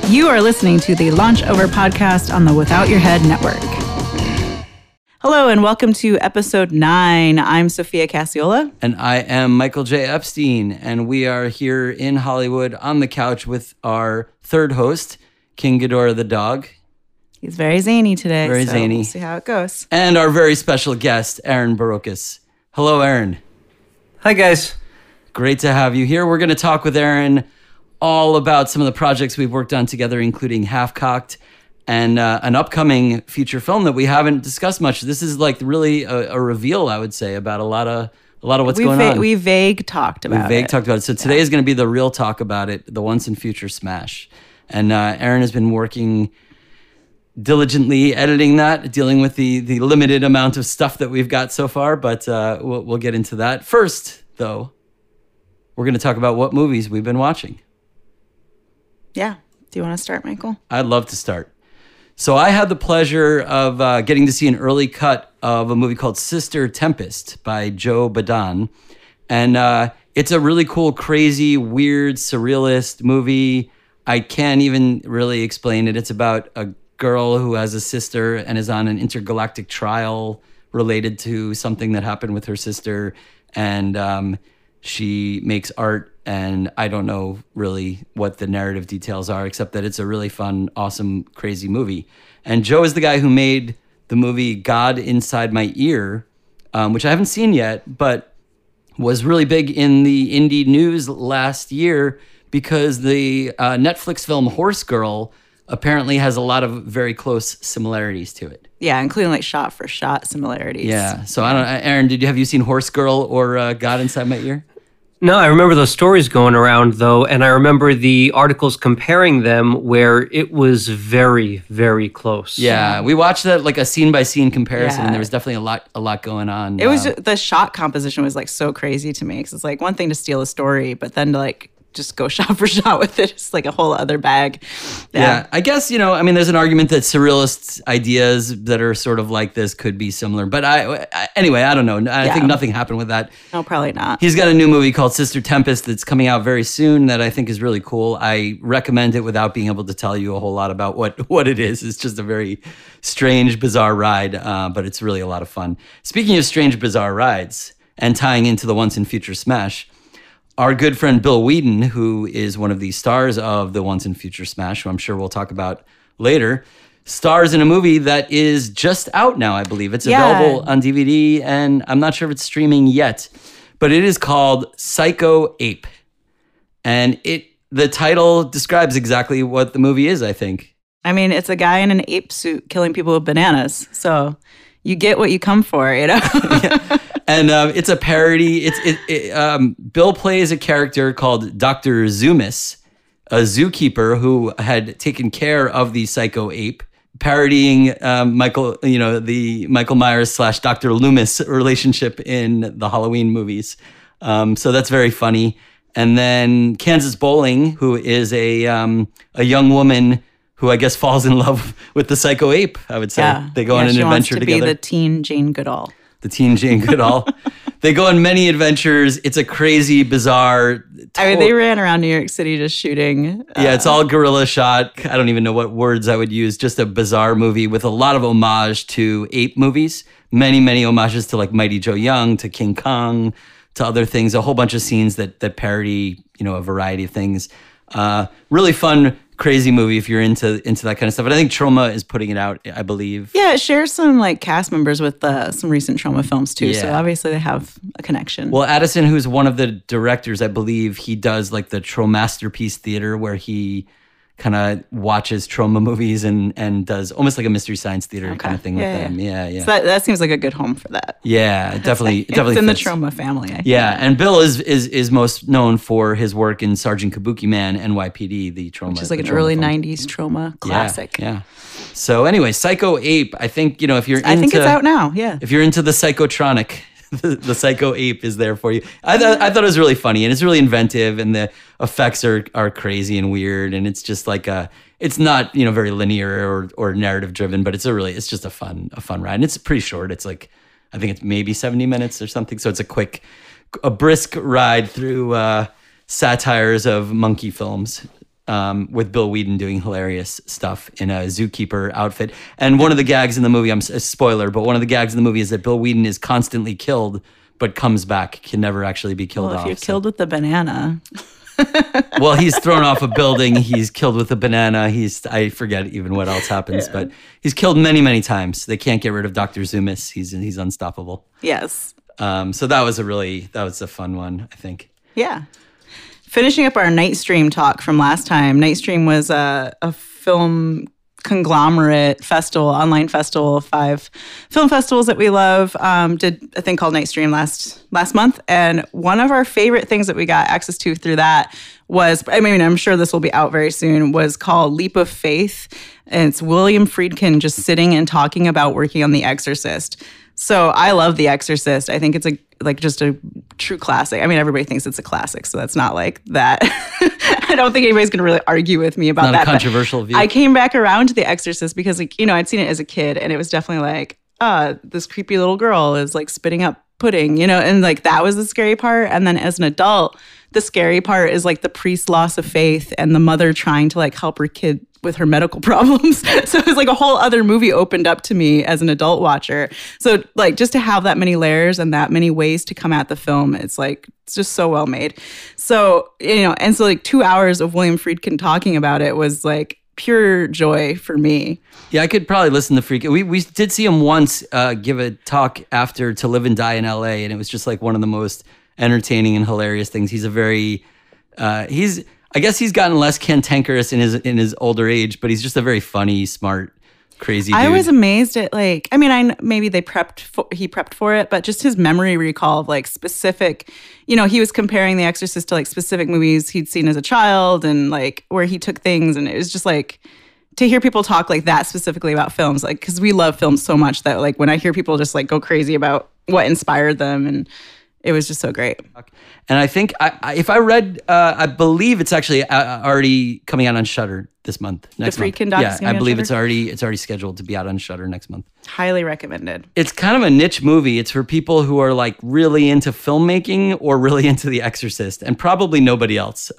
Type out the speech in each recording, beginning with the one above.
You are listening to the Launch Over podcast on the Without Your Head Network. Hello and welcome to episode 9. I'm Sophia Cacciola. And I am Michael J. Epstein. And we are here in Hollywood on the couch with our third host, King Ghidorah the dog. He's very zany today. Very zany. We'll see how it goes. And our very special guest, Aaron Barocas. Hello, Aaron. Hi, guys. Great to have you here. We're going to talk with Aaron all about some of the projects we've worked on together, including Half Cocked and an upcoming feature film that we haven't discussed much. This is like really a reveal, I would say, about a lot of what's going on. We vague talked about it. So today is going to be the real talk about it, the Once and Future Smash. And Aaron has been working diligently editing that, dealing with the limited amount of stuff that we've got so far, but we'll get into that. First, though, we're going to talk about what movies we've been watching. Yeah. Do you want to start, Michael? I'd love to start. So I had the pleasure of getting to see an early cut of a movie called Sister Tempest by Joe Badan. And it's a really cool, crazy, weird, surrealist movie. I can't even really explain it. It's about a girl who has a sister and is on an intergalactic trial related to something that happened with her sister. And she makes art, and I don't know really what the narrative details are, except that it's a really fun, awesome, crazy movie. And Joe is the guy who made the movie God Inside My Ear, which I haven't seen yet, but was really big in the indie news last year because the Netflix film Horse Girl apparently has a lot of very close similarities to it. Yeah, including like shot for shot similarities. Yeah. So I don't know, Aaron, have you seen Horse Girl or God Inside My Ear? No, I remember those stories going around, though, and I remember the articles comparing them where it was very, very close. Yeah, we watched that like a scene-by-scene comparison, and there was definitely a lot going on. It was the shot composition was like so crazy to me, because it's like one thing to steal a story, but then to like just go shot for shot with it. It's like a whole other bag. Yeah, I guess, there's an argument that surrealist ideas that are sort of like this could be similar. But anyway, I don't know. I think nothing happened with that. No, probably not. He's got a new movie called Sister Tempest that's coming out very soon that I think is really cool. I recommend it without being able to tell you a whole lot about what it is. It's just a very strange, bizarre ride, but it's really a lot of fun. Speaking of strange, bizarre rides and tying into the Once and Future Smash, our good friend Bill Whedon, who is one of the stars of the Once and Future Smash, who I'm sure we'll talk about later, stars in a movie that is just out now, I believe. It's available on DVD, and I'm not sure if it's streaming yet, but it is called Psycho Ape. And the title describes exactly what the movie is, I think. I mean, it's a guy in an ape suit killing people with bananas, so you get what you come for, Yeah. And it's a parody. Bill plays a character called Dr. Zoomis, a zookeeper who had taken care of the psycho ape, parodying the Michael Myers / Dr. Loomis relationship in the Halloween movies. So that's very funny. And then Kansas Bowling, who is a young woman who I guess falls in love with the psycho ape, I would say. Yeah. They go on an adventure together. She wants to be the teen Jane Goodall. The teen Jane Goodall. They go on many adventures. It's a crazy, bizarre... they ran around New York City just shooting. Yeah, it's all guerrilla shot. I don't even know what words I would use. Just a bizarre movie with a lot of homage to ape movies. Many, many homages to like Mighty Joe Young, to King Kong, to other things. A whole bunch of scenes that parody, a variety of things. Really fun, crazy movie if you're into that kind of stuff. And I think Troma is putting it out, I believe. Yeah, it shares some like cast members with some recent Troma films too. Yeah. So obviously they have a connection. Well, Addison, who's one of the directors, I believe he does like the Tromasterpiece Theater, where he kind of watches Troma movies and does almost like a Mystery Science Theater kind of thing with them. Yeah. So that seems like a good home for that. Yeah, definitely. It's in fits. the Troma family. And Bill is most known for his work in Sergeant Kabuki Man, NYPD, the Troma. Which is like an early '90s Troma classic. Yeah. So anyway, Psycho Ape. I think if you're into, I think it's out now. Yeah. If you're into the psychotronic, the Psycho Ape is there for you. I thought it was really funny, and it's really inventive, and the effects are crazy and weird, and it's just like it's not very linear or narrative driven, but it's just a fun ride, and it's pretty short. It's like I think it's maybe 70 minutes or something, so it's a brisk ride through satires of monkey films. with Bill Whedon doing hilarious stuff in a zookeeper outfit. And one of the gags in the movie, a spoiler, but one of the gags in the movie is that Bill Whedon is constantly killed, but comes back, can never actually be killed off. If you're killed with the banana. Well, he's thrown off a building. He's killed with a banana. I forget even what else happens, but he's killed many, many times. They can't get rid of Dr. Zoomis. He's unstoppable. Yes. So that was a fun one, I think. Yeah. Finishing up our Nightstream talk from last time. Nightstream was a film conglomerate festival, online festival of 5 film festivals that we love. Did a thing called Nightstream last month, and one of our favorite things that we got access to through that was, I mean, I'm sure this will be out very soon, was called Leap of Faith, and it's William Friedkin just sitting and talking about working on The Exorcist. So I love The Exorcist. I think it's just a true classic. I mean, everybody thinks it's a classic, so that's not like that. I don't think anybody's going to really argue with me about that. Not a controversial view. I came back around to The Exorcist because, I'd seen it as a kid, and it was definitely like, this creepy little girl is like spitting up pudding, and like that was the scary part. And then as an adult, the scary part is like the priest's loss of faith and the mother trying to like help her kid with her medical problems. So it was like a whole other movie opened up to me as an adult watcher. So like just to have that many layers and that many ways to come at the film, it's just so well made. So, and so like 2 hours of William Friedkin talking about it was like pure joy for me. Yeah, I could probably listen to Friedkin. We did see him once give a talk after To Live and Die in LA, and it was just like one of the most entertaining and hilarious things. He's a very I guess he's gotten less cantankerous in his older age, but he's just a very funny, smart, crazy dude. I was amazed at maybe he prepped for it, but just his memory recall of like specific, he was comparing The Exorcist to like specific movies he'd seen as a child and like where he took things, and it was just like to hear people talk like that specifically about films, like because we love films so much that like when I hear people just like go crazy about what inspired them, and it was just so great. And I think if I read, I believe it's actually already coming out on Shudder this month. Next the Friedkin month. doc. Yeah, I believe it's already scheduled to be out on Shudder next month. Highly recommended. It's kind of a niche movie. It's for people who are like really into filmmaking or really into The Exorcist, and probably nobody else.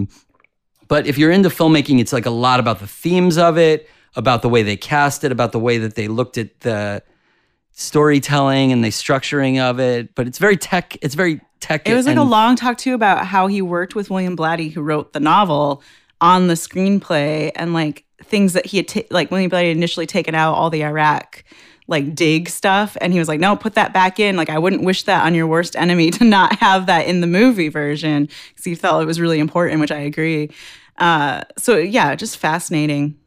But if you're into filmmaking, it's like a lot about the themes of it, about the way they cast it, about the way that they looked at the storytelling and the structuring of it. But it's very tech. It's very tech. It was like a long talk too about how he worked with William Blatty, who wrote the novel, on the screenplay, and like things that he had like William Blatty had initially taken out all the Iraq like dig stuff, and he was like, no, put that back in. Like I wouldn't wish that on your worst enemy to not have that in the movie version, because he felt it was really important, which I agree. So yeah, just fascinating.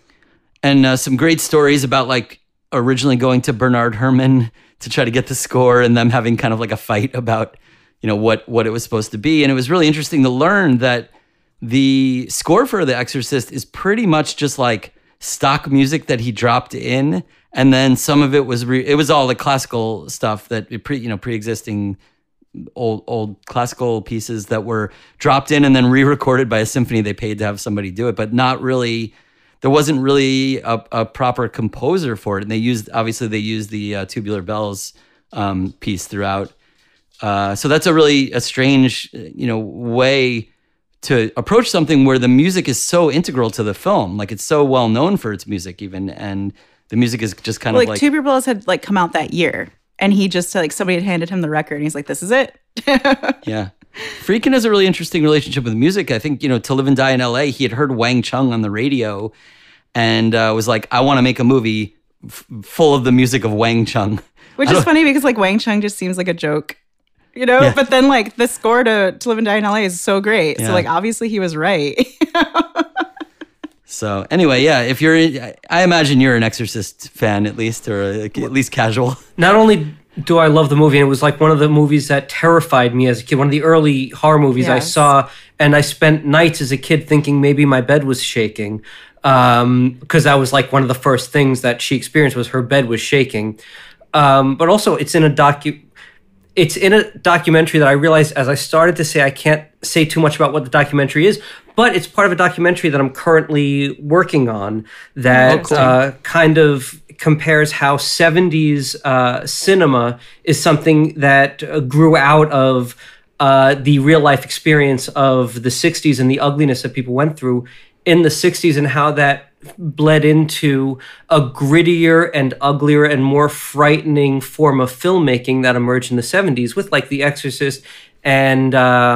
And some great stories about like originally going to Bernard Herrmann to try to get the score, and them having kind of like a fight about what it was supposed to be. And it was really interesting to learn that the score for The Exorcist is pretty much just like stock music that he dropped in, and then some of it was it was all the classical stuff that pre-existing old classical pieces that were dropped in and then re-recorded by a symphony they paid to have somebody do it, but not really. There wasn't really a proper composer for it, and they used the Tubular Bells piece throughout. So that's a strange way to approach something where the music is so integral to the film. Like it's so well known for its music even, and the music is just kind of like Tubular Bells had like come out that year, and he just like somebody had handed him the record and he's like, this is it. Yeah. Friedkin has a really interesting relationship with music. I think, To Live and Die in LA, he had heard Wang Chung on the radio and was like, I want to make a movie full of the music of Wang Chung. Which is funny because like Wang Chung just seems like a joke, Yeah. But then like the score to Live and Die in LA is so great. Yeah. So like obviously he was right. So anyway, yeah, if you're, I imagine you're an Exorcist fan at least, or at least casual. Not only do I love the movie, and it was like one of the movies that terrified me as a kid, one of the early horror movies I saw, and I spent nights as a kid thinking maybe my bed was shaking, because that was like one of the first things that she experienced was her bed was shaking. But also it's in a documentary that I realized as I started to say I can't say too much about what the documentary is, but it's part of a documentary that I'm currently working on that kind of compares how 70s cinema is something that grew out of the real life experience of the 60s and the ugliness that people went through in the 60s and how that bled into a grittier and uglier and more frightening form of filmmaking that emerged in the 70s with like The Exorcist and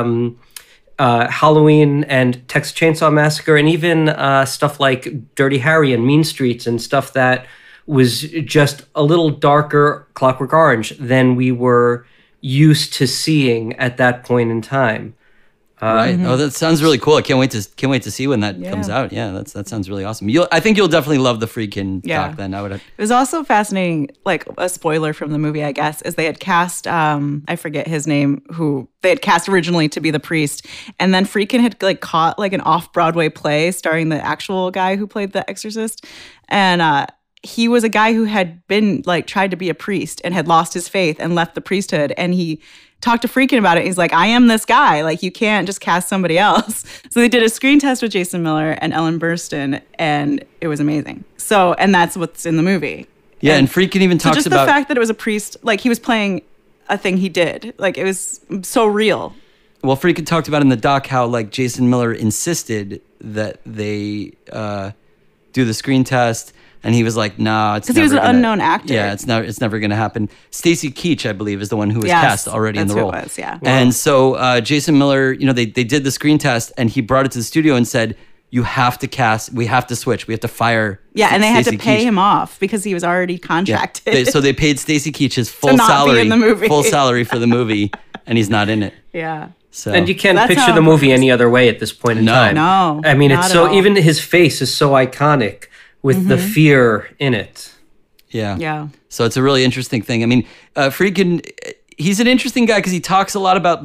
Halloween and Texas Chainsaw Massacre, and even stuff like Dirty Harry and Mean Streets and stuff that was just a little darker, Clockwork Orange, than we were used to seeing at that point in time. Right. Oh, that sounds really cool. I can't wait to see when that comes out. Yeah, that sounds really awesome. I think you'll definitely love the Friedkin doc then. It was also fascinating, like a spoiler from the movie, I guess, is they had cast, I forget his name, who they had cast originally to be the priest. And then Friedkin had like caught like an off-Broadway play starring the actual guy who played the exorcist. And he was a guy who had been like tried to be a priest and had lost his faith and left the priesthood. And he talked to Friedkin about it. He's like, I am this guy. Like, you can't just cast somebody else. So they did a screen test with Jason Miller and Ellen Burstyn, and it was amazing. So, and that's what's in the movie. Yeah, and Friedkin even talks just about the fact that it was a priest, like he was playing a thing he did. Like, it was so real. Well, Friedkin talked about in the doc how like Jason Miller insisted that they do the screen test. And he was like, "Nah, it's because he was an unknown actor. Yeah, it's never going to happen." Stacy Keach, I believe, is the one who was cast already in the role. Who it was, yeah. And so Jason Miller, they did the screen test, and he brought it to the studio and said, "You have to cast. We have to switch. We have to fire." Yeah, and they had to pay Keach. him off because he was already contracted. Yeah. So they paid Stacy Keach his full salary, in the movie. full salary for the movie, and he's not in it. Yeah. So. And you can't picture the movie any other way at this point in time. No, I mean, it's so even his face is so iconic with the fear in it. Yeah. Yeah. So it's a really interesting thing. I mean, Friedkin, he's an interesting guy because he talks a lot about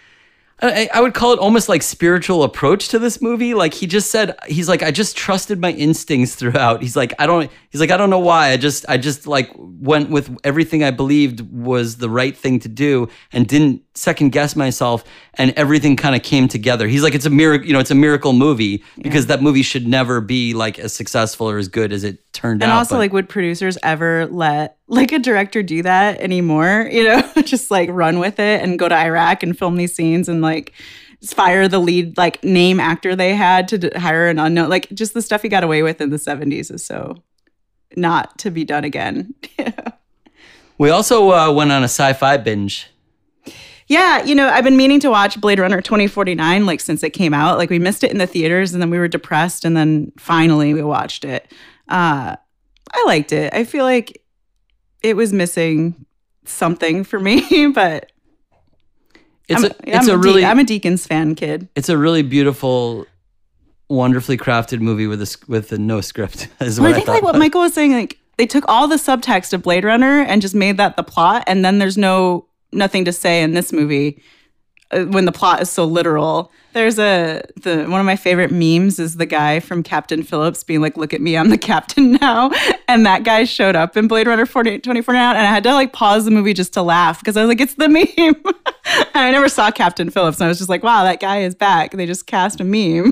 I would call it almost like spiritual approach to this movie. Like he just said, he's like, I just trusted my instincts throughout. He's like, I don't know why. I just like went with everything I believed was the right thing to do and didn't second guess myself, and everything kind of came together. He's like, it's a miracle, it's a miracle movie because that movie should never be like as successful or as good as it turned out. And also, like, would producers ever let like a director do that anymore? Just like run with it and go to Iraq and film these scenes and like fire the lead like name actor they had to hire an unknown. Like, just the stuff he got away with in the 70s is so not to be done again. We also went on a sci-fi binge. Yeah, I've been meaning to watch Blade Runner 2049 like since it came out. Like, we missed it in the theaters and then we were depressed and then finally we watched it. I liked it. I feel like it was missing something for me, but I'm a Deakins fan, kid. It's a really beautiful, wonderfully crafted movie with a no script. I think like what Michael was saying, like they took all the subtext of Blade Runner and just made that the plot, and then there's nothing to say in this movie when the plot is so literal. There's one of my favorite memes is the guy from Captain Phillips being like, "Look at me, I'm the captain now." And that guy showed up in Blade Runner 2049, and I had to like pause the movie just to laugh because I was like, it's the meme. And I never saw Captain Phillips, and I was just like, wow, that guy is back. They just cast a meme.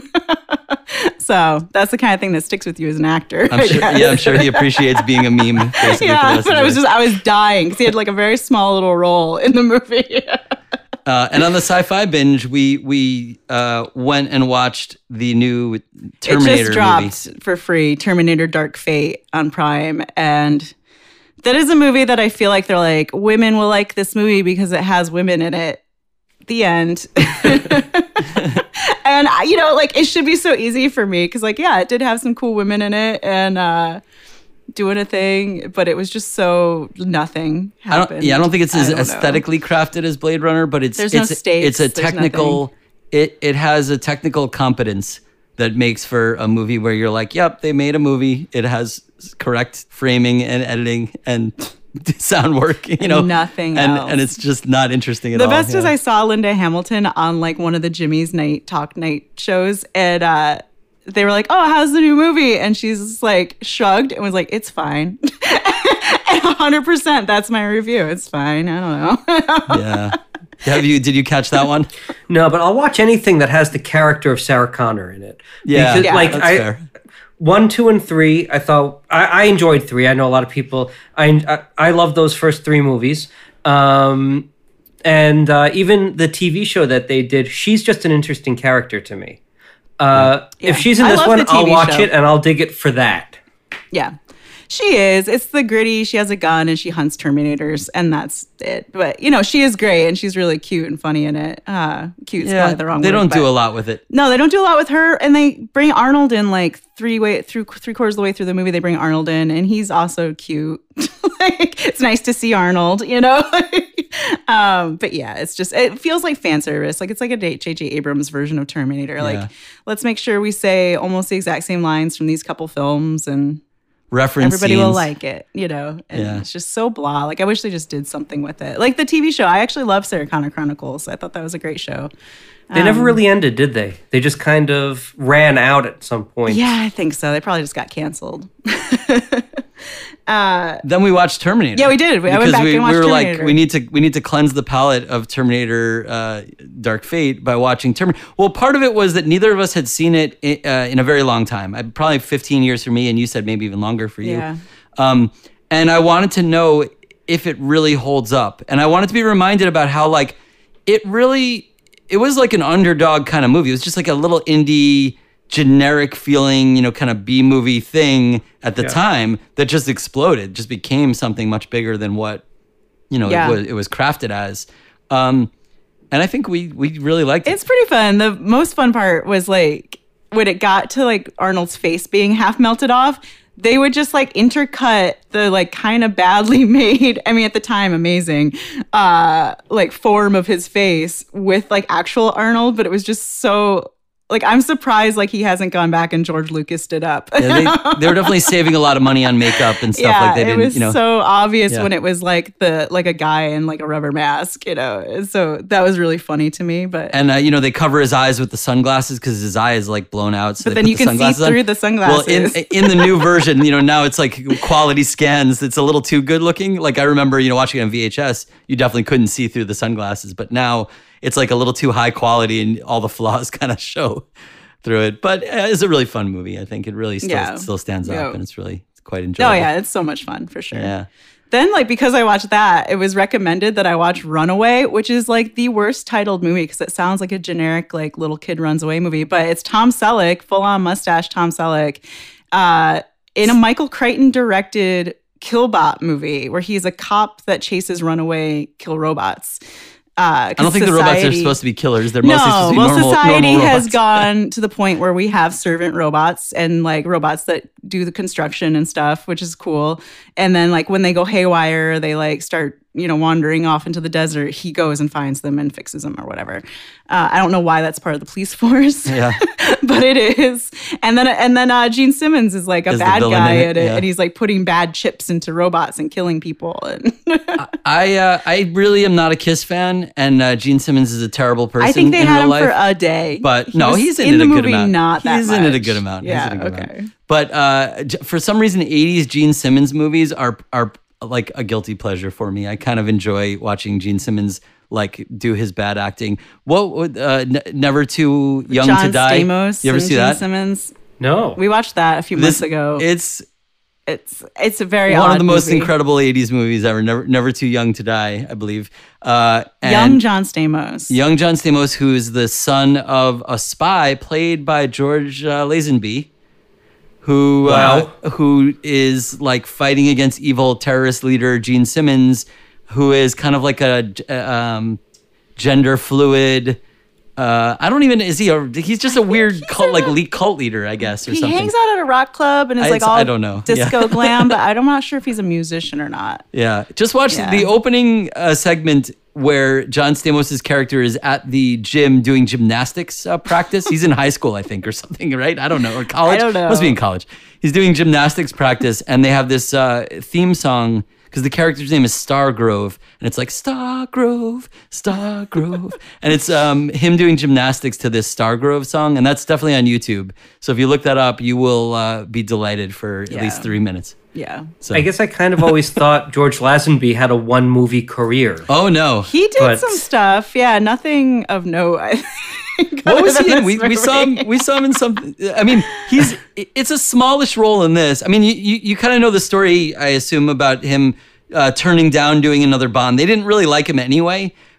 So that's the kind of thing that sticks with you as an actor. I'm sure he appreciates being a meme. Yeah, but I was dying because he had like a very small little role in the movie. And on the sci-fi binge, we went and watched the new Terminator movie. It just dropped movie for free, Terminator Dark Fate on Prime. And that is a movie that I feel like they're like, women will like this movie because it has women in it. The end. And, like, it should be so easy for me because, like, yeah, it did have some cool women in it and doing a thing, but it was just so nothing happened. I don't think it's as aesthetically crafted as Blade Runner, but it's no stakes. It's a technical. It has a technical competence that makes for a movie where you're like, yep, they made a movie. It has correct framing and editing and sound work, nothing else. And it's just not interesting at all. The best is I saw Linda Hamilton on like one of the Jimmy's night shows, and they were like, "Oh, how's the new movie?" And she's like shrugged and was like, "It's fine." And 100%, that's my review. It's fine. I don't know. Yeah. Did you catch that one? No, but I'll watch anything that has the character of Sarah Connor in it. Yeah, because, that's fair. 1, 2, and 3, I thought I enjoyed 3. I know a lot of people. I love those first 3 movies. And And even the TV show that they did, she's just an interesting character to me. If she's in I this love one, the I'll TV watch show. it and I'll dig it for that. Yeah. She is. It's the gritty. She has a gun and she hunts Terminators, and that's it. But, you know, she is great, and she's really cute and funny in it. Cute is probably the wrong word. They don't do but- a lot with it. No, they don't do a lot with her, and they bring Arnold in like three-quarters of the way through the movie. They bring Arnold in, and he's also cute. Like, it's nice to see Arnold, you know. But yeah, it feels like fan service. Like, it's like a J.J. Abrams version of Terminator. Like, let's make sure we say almost the exact same lines from these couple films, and Reference everybody scenes. will like it, you know. And it's just so blah. Like, I wish they just did something with it. Like the TV show, I actually love Sarah Connor Chronicles. I thought that was a great show. They never really ended, did they? They just kind of ran out at some point. Yeah, I think so. They probably just got canceled. Then we watched Terminator. Yeah, we did. I went Because back and watched we were Terminator. like, we need to cleanse the palate of Terminator Dark Fate by watching Terminator. Well, part of it was that neither of us had seen it in a very long time. Probably 15 years for me, and you said maybe even longer for you. Yeah. And I wanted to know if it really holds up. And I wanted to be reminded about how, like, it was like an underdog kind of movie. It was just like a little indie, generic feeling, you know, kind of B-movie thing at the time that just exploded, just became something much bigger than what, you know, it was crafted as. And I think we really liked it. It's pretty fun. The most fun part was like when it got to like Arnold's face being half melted off, they would just like intercut the like kind of badly made, I mean at the time amazing, like form of his face with like actual Arnold, but it was just so like, I'm surprised like he hasn't gone back and George Lucas it up. Yeah, they were definitely saving a lot of money on makeup and stuff. Like they didn't, it was you know. so obvious when it was like a guy in like a rubber mask, you know. So that was really funny to me. But you know, they cover his eyes with the sunglasses because his eye is like blown out. So but then you can see through the sunglasses. Well, in the new version, you know, now it's like quality scans. It's a little too good looking. Like I remember, you know, watching it on VHS, you definitely couldn't see through the sunglasses. But now it's like a little too high quality, and all the flaws kind of show through it. But it's a really fun movie. I think it really still stands up, and it's quite enjoyable. Oh yeah, it's so much fun for sure. Yeah. Then, like, because I watched that, it was recommended that I watch Runaway, which is like the worst titled movie because it sounds like a generic, like, little kid runs away movie. But it's Tom Selleck, full on mustache Tom Selleck, in a Michael Crichton directed Killbot movie where he's a cop that chases runaway kill robots. I don't think the robots are supposed to be killers. They're mostly supposed to be normal society robots. has gone to the point where we have servant robots and like robots that do the construction and stuff, which is cool. And then like when they go haywire, they like start, you know, wandering off into the desert. He goes and finds them and fixes them or whatever. I don't know why that's part of the police force, but it is. And then Gene Simmons is like a bad guy at it, and he's like putting bad chips into robots and killing people. And I really am not a Kiss fan, and Gene Simmons is a terrible person. I think they in had real him life. for a day, but he's in it the a movie, good amount. Not that he's much. in it a good amount. Yeah, he's in it a good okay. amount. But for some reason, 80s Gene Simmons movies are like a guilty pleasure for me. I kind of enjoy watching Gene Simmons like do his bad acting. What would Never Too Young John to Die? Stamos You ever and see Gene that? Simmons. No. We watched that a few months ago. It's a very one odd of the most movie. incredible 80s movies ever. Never Too Young to Die, I believe. Young John Stamos. Young John Stamos, who is the son of a spy played by George Lazenby, who is like fighting against evil terrorist leader Gene Simmons, who is kind of like a gender fluid. He's just a weird cult, like elite cult leader, I guess, or He something. hangs out at a rock club and is like all I don't know. disco glam, but I'm not sure if he's a musician or not. Yeah, just watch the opening segment where John Stamos' character is at the gym doing gymnastics practice. He's in high school, I think, or something, right? I don't know, or college. I don't know. Must be in college. He's doing gymnastics practice, and they have this theme song because the character's name is Stargrove, and it's like Stargrove, Stargrove, and it's him doing gymnastics to this Stargrove song, and that's definitely on YouTube. So if you look that up, you will be delighted for at least 3 minutes. Yeah. So. I guess I kind of always thought George Lazenby had a one-movie career. Oh no, He did some stuff. Yeah, nothing of note. I think. What was he in? We saw him in some. I mean, it's a smallish role in this. I mean, you kind of know the story, I assume, about him turning down doing another Bond. They didn't really like him anyway,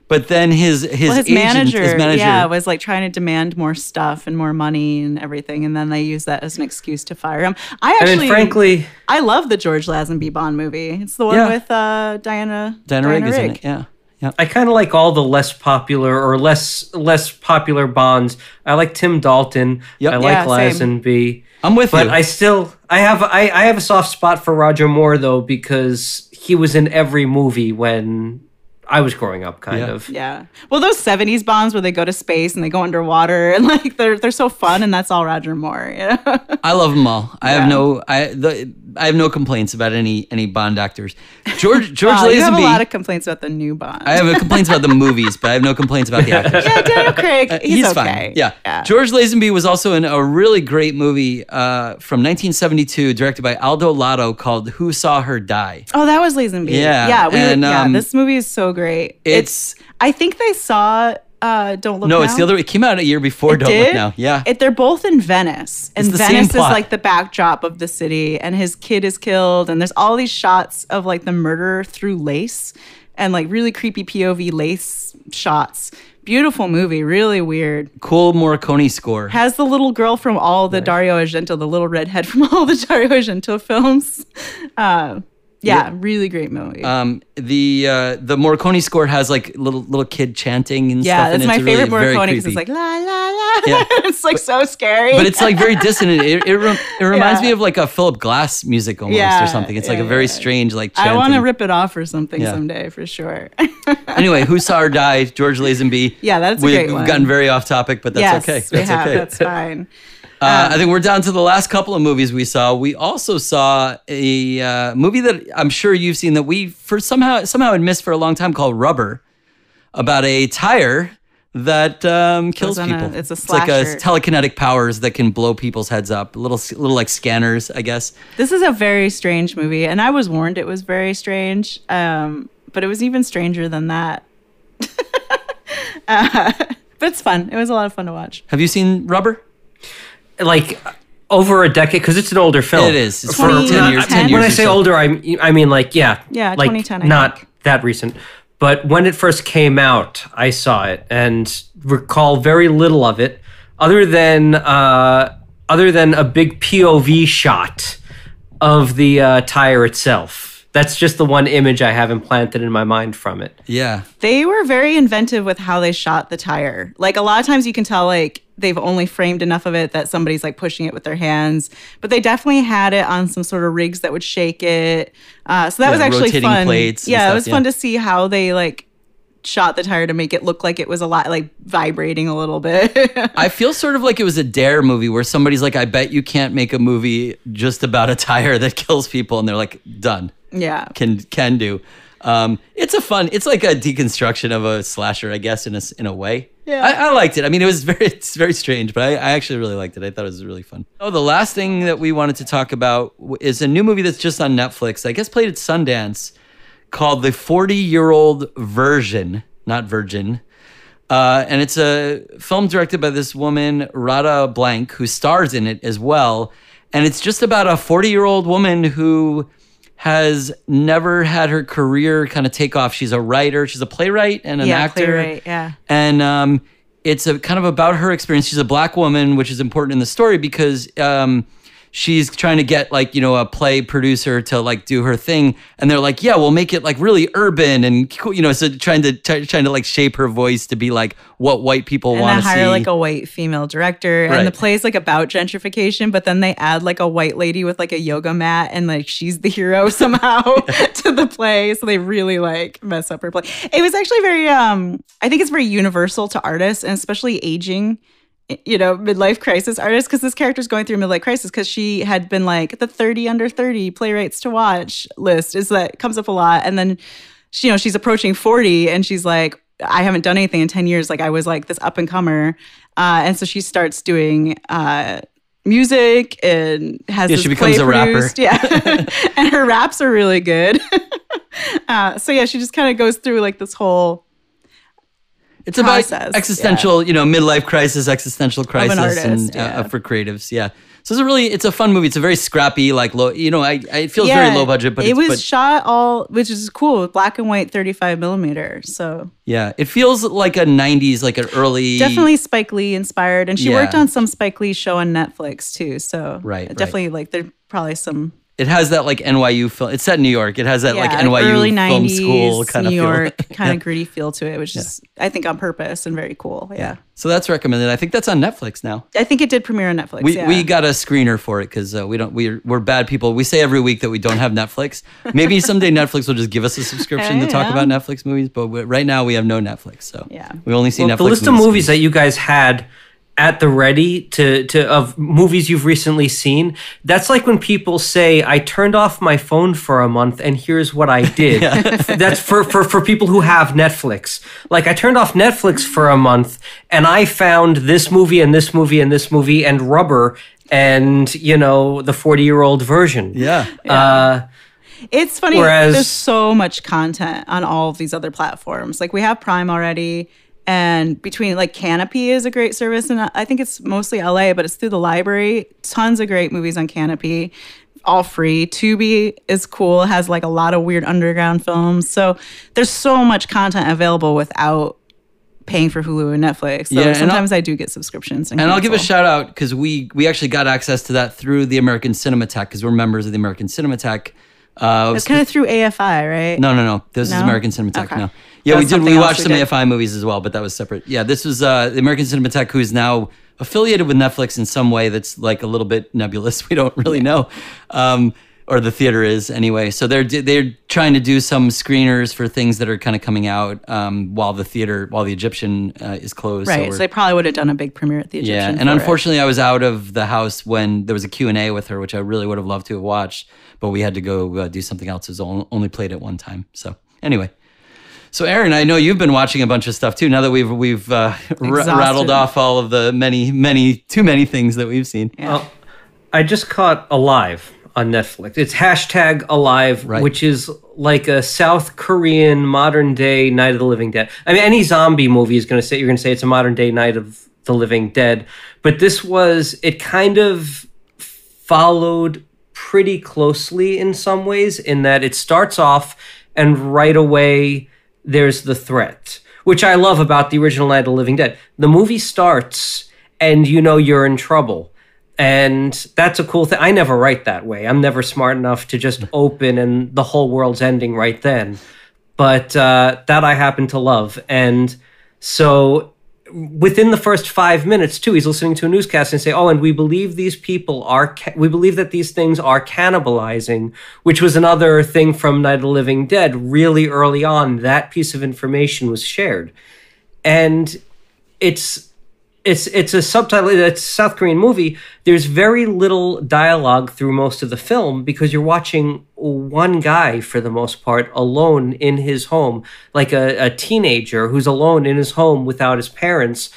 But then his agent, manager, his manager, yeah, was like trying to demand more stuff and more money and everything, and then they used that as an excuse to fire him. Frankly, I love the George Lazenby Bond movie. It's the one with Diana Rigg is in Rigg. it. Yeah. Yeah. I kind of like all the less popular or less popular Bonds. I like Tim Dalton. Yep. I like Same. Lazenby. I'm with you. But I have a soft spot for Roger Moore though, because he was in every movie when I was growing up, kind of. Yeah. Well, those 70s Bonds where they go to space and they go underwater and like they're so fun, and that's all Roger Moore. You know? I love them all. I have no complaints about any Bond actors. George Lazenby. You have a lot of complaints about the new Bond. I have complaints about the movies, but I have no complaints about the actors. Yeah, Daniel Craig. He's okay. Fine. Yeah. George Lazenby was also in a really great movie from 1972, directed by Aldo Lado, called Who Saw Her Die? Oh, that was Lazenby. Yeah. This movie is so great. I think they saw Don't Look Now. No, it's the other. It came out a year before Don't Look Now. Yeah. They're both in Venice. And the same Venice is plot. like the backdrop of the city, and his kid is killed, and there's all these shots of like the murder through lace and like really creepy POV lace shots. Beautiful movie, really weird. Cool Morricone score. Has the little girl from all the Dario Argento, the little redhead from all the Dario Argento films. Really great movie. The Morricone score has like little kid chanting and stuff. Yeah, that's and my it's favorite really Morricone because it's like la la la. Yeah. It's like so scary. But it's like very dissonant. It reminds me of like a Philip Glass music almost or something. It's like a very strange like chanting. I want to rip it off or something someday for sure. Anyway, Who Saw Her Die? George Lazenby. Yeah, that's a great one. We've gotten very off topic, but that's okay. That's okay. That's fine. I think we're down to the last couple of movies we saw. We also saw a movie that I'm sure you've seen that we somehow had missed for a long time, called Rubber, about a tire that kills people. It's a like slasher. telekinetic powers that can blow people's heads up. Little like scanners, I guess. This is a very strange movie, and I was warned it was very strange, but it was even stranger than that. But it's fun. It was a lot of fun to watch. Have you seen Rubber? Like over a decade, because it's an older film. It is. It's 10 years. 10 years. When I say older, I mean like like 2010. Not that recent. But when it first came out, I saw it and recall very little of it, other than a big POV shot of the tire itself. That's just the one image I have implanted in my mind from it. Yeah. They were very inventive with how they shot the tire. Like a lot of times you can tell like they've only framed enough of it that somebody's like pushing it with their hands, but they definitely had it on some sort of rigs that would shake it. So that was actually rotating fun. Plates it was fun to see how they like shot the tire to make it look like it was a lot like vibrating a little bit. I feel sort of like it was a Dare movie where somebody's like, I bet you can't make a movie just about a tire that kills people, and they're like, done. Yeah. Can do. It's like a deconstruction of a slasher, I guess, in a way. Yeah. I liked it. I mean, it's very strange, but I actually really liked it. I thought it was really fun. Oh, the last thing that we wanted to talk about is a new movie that's just on Netflix. I guess played at Sundance, called The 40-Year-Old Version, not Virgin. And it's a film directed by this woman, Radha Blank, who stars in it as well. And it's just about a 40-year-old woman who has never had her career kind of take off. She's a writer, she's a playwright and an actor. Playwright, yeah. And it's a kind of about her experience. She's a Black woman, which is important in the story because she's trying to get like, a play producer to like do her thing. And they're like, yeah, we'll make it like really urban and cool, so trying to like shape her voice to be like what white people want to see. And hire like a white female director. Right. And the play's like about gentrification, but then they add like a white lady with like a yoga mat and like she's the hero somehow to the play. So they really like mess up her play. It was actually very, I think it's very universal to artists and especially aging midlife crisis artist, because this character's going through a midlife crisis because she had been like the 30 under 30 playwrights to watch list comes up a lot. And then, she's approaching 40 and she's like, I haven't done anything in 10 years. Like I was like this up and comer. And so she starts doing music and has this she becomes play a produced. rapper. Yeah. And her raps are really good. So yeah, she just kind of goes through like this whole... It's about process, existential, midlife crisis, existential crisis, artist, and for creatives. Yeah. So it's a fun movie. It's a very scrappy, like low. It feels very low budget, but it was shot which is cool, black and white, 35 millimeter. So yeah, it feels like a '90s, like an early, definitely Spike Lee inspired, and she worked on some Spike Lee show on Netflix too. So definitely like there's probably some. It has that like NYU film. It's set in New York. It has that like NYU early film 90s, school kind New of York feel. kind of gritty feel to it, which is I think on purpose and very cool. Yeah. So that's recommended. I think that's on Netflix now. I think it did premiere on Netflix. We got a screener for it because we're bad people. We say every week that we don't have Netflix. Maybe someday Netflix will just give us a subscription to talk about Netflix movies. But right now we have no Netflix, so we only see Netflix. The list of movies that you guys had at the ready of movies you've recently seen, that's like when people say, I turned off my phone for a month and here's what I did. That's for people who have Netflix. Like, I turned off Netflix for a month and I found this movie and this movie and this movie and Rubber and, the 40-year-old version. Yeah. It's funny. There's so much content on all of these other platforms. Like, we have Prime already. And between like Canopy is a great service, and I think it's mostly LA, but it's through the library. Tons of great movies on Canopy, all free. Tubi is cool. It has like a lot of weird underground films. So there's so much content available without paying for Hulu and Netflix. So sometimes I do get subscriptions. And I'll give a shout out because we actually got access to that through the American Cinematheque because we're members of the American Cinematheque. It's kind of through AFI, right? No. This is American Cinematheque. Okay. No. Yeah, That's we watched some AFI movies as well, but that was separate. Yeah, this was the American Cinematheque, who is now affiliated with Netflix in some way that's like a little bit nebulous. We don't really know, or the theater is anyway. So they're trying to do some screeners for things that are kind of coming out while the Egyptian is closed. Right, so they probably would have done a big premiere at the Egyptian. Yeah, and unfortunately I was out of the house when there was a Q&A with her, which I really would have loved to have watched, but we had to go do something else. It was only played at one time. So anyway. So, Aaron, I know you've been watching a bunch of stuff too. Now that we've rattled off all of the too many things that we've seen. Yeah. Well, I just caught Alive on Netflix. It's #Alive, which is like a South Korean modern day Night of the Living Dead. I mean, any zombie movie you're going to say it's a modern day Night of the Living Dead, but it kind of followed pretty closely in some ways, in that it starts off and right away there's the threat, which I love about the original Night of the Living Dead. The movie starts and you're in trouble. And that's a cool thing. I never write that way. I'm never smart enough to just open and the whole world's ending right then. But that I happen to love. And so within the first 5 minutes, too, he's listening to a newscast and say, and we believe we believe that these things are cannibalizing, which was another thing from Night of the Living Dead. Really early on, that piece of information was shared. And it's a subtitle. It's a South Korean movie. There's very little dialogue through most of the film because you're watching one guy, for the most part, alone in his home, like a teenager who's alone in his home without his parents.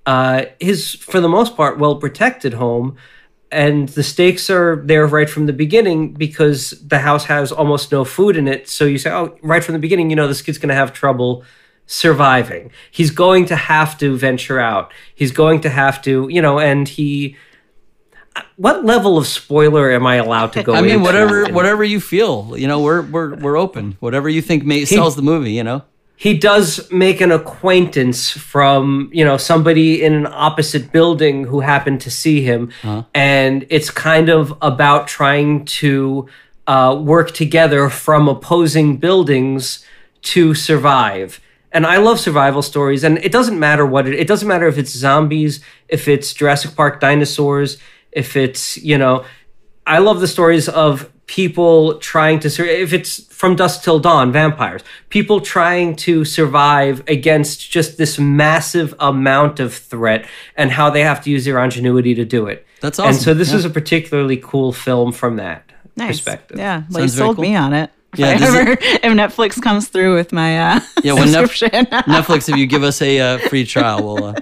His, for the most part, well-protected home. And the stakes are there right from the beginning because the house has almost no food in it. So you say, right from the beginning, this kid's going to have trouble surviving. He's going to have to venture out. He's going to have to, and what level of spoiler am I allowed to go into? I mean, whatever you feel, we're open. Whatever you think sells the movie, He does make an acquaintance from, somebody in an opposite building who happened to see him. And it's kind of about trying to work together from opposing buildings to survive. And I love survival stories, and it doesn't matter it doesn't matter if it's zombies, if it's Jurassic Park dinosaurs, if it's, I love the stories of people trying to if it's From Dusk Till Dawn, vampires, people trying to survive against just this massive amount of threat and how they have to use their ingenuity to do it. That's awesome. And so this is a particularly cool film from that perspective. Yeah, well, you sold cool. me on it. Yeah, if Netflix comes through with my subscription. Netflix, if you give us a free trial, we'll.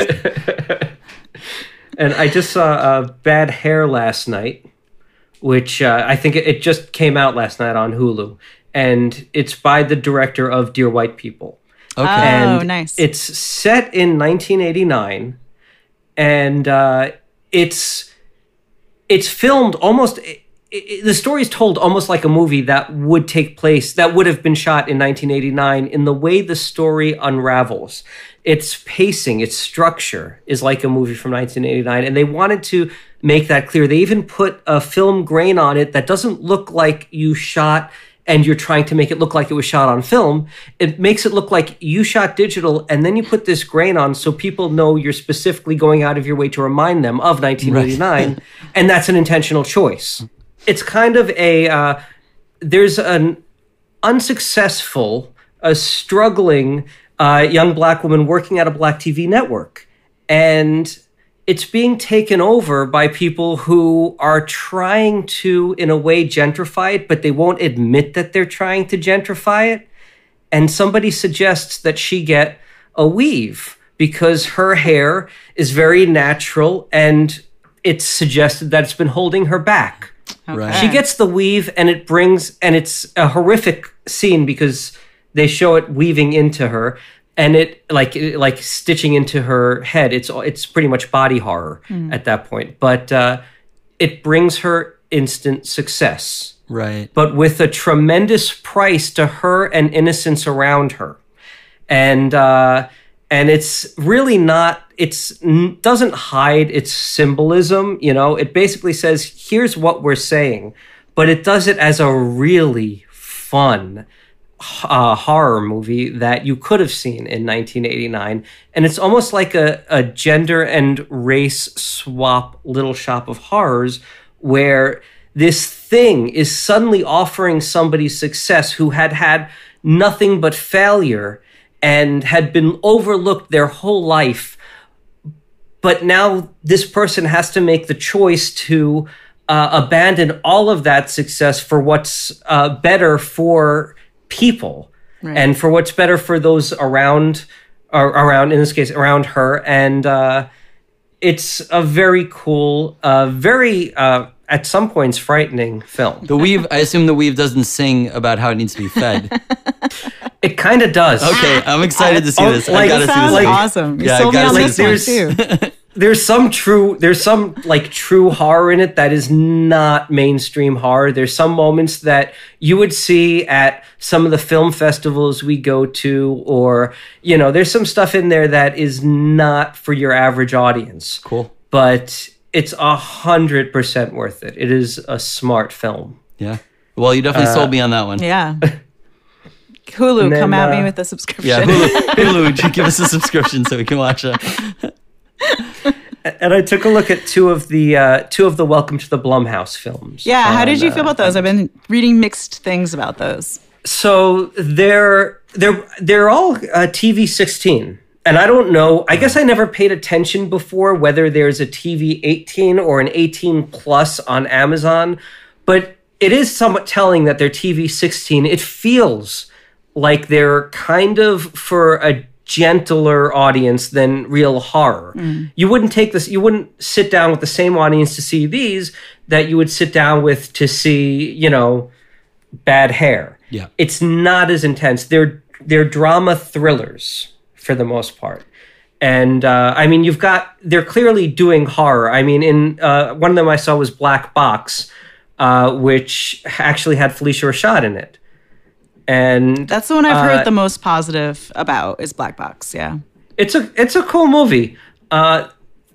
And I just saw Bad Hair last night, which I think it just came out last night on Hulu, and it's by the director of Dear White People. Okay. And nice. It's set in 1989, and it's filmed almost. The story is told almost like a movie that would take place, that would have been shot in 1989, in the way the story unravels. Its pacing, its structure is like a movie from 1989, and they wanted to make that clear. They even put a film grain on it that doesn't look like you shot and you're trying to make it look like it was shot on film. It makes it look like you shot digital, and then you put this grain on so people know you're specifically going out of your way to remind them of 1989, right. And that's an intentional choice. It's kind of there's an unsuccessful, struggling young black woman working at a black TV network. And it's being taken over by people who are trying to, in a way, gentrify it, but they won't admit that they're trying to gentrify it. And somebody suggests that she get a weave because her hair is very natural, and it's suggested that it's been holding her back. Okay. Right. She gets the weave, and it's a horrific scene because they show it weaving into her, and it like stitching into her head. It's pretty much body horror at that point. But it brings her instant success, right? But with a tremendous price to her and innocence around her, and it's really not. Doesn't hide its symbolism, It basically says, here's what we're saying, but it does it as a really fun horror movie that you could have seen in 1989. And it's almost like a gender and race swap Little Shop of Horrors, where this thing is suddenly offering somebody success who had nothing but failure and had been overlooked their whole life. But now this person has to make the choice to abandon all of that success for what's better for people, right. And for what's better for those around, in this case, around her. And it's a very cool, very, at some points, frightening film. The weave, I assume the weave doesn't sing about how it needs to be fed. It kind of does. Okay, I'm excited to see this. I gotta see this. Awesome. You sold me on this one too. There's some true horror in it that is not mainstream horror. There's some moments that you would see at some of the film festivals we go to, or, there's some stuff in there that is not for your average audience. Cool. But it's 100% worth it. It is a smart film. Yeah. Well, you definitely sold me on that one. Yeah. Hulu, then, come at me with a subscription. Yeah, Hulu, give us a subscription so we can watch it. And I took a look at two of the Welcome to the Blumhouse films. Yeah, how did you feel about those? I've been reading mixed things about those. So they're all TV 16, and I don't know. I guess I never paid attention before whether there's a TV 18 or an 18 plus on Amazon, but it is somewhat telling that they're TV 16. It feels like they're kind of for a gentler audience than real horror. You wouldn't sit down with the same audience to see these that you would sit down with to see, Bad Hair. Yeah. It's not as intense. They're drama thrillers for the most part. And they're clearly doing horror. In one of them I saw was Black Box, which actually had Phylicia Rashad in it. And that's the one I've heard the most positive about is Black Box. Yeah, it's a cool movie. And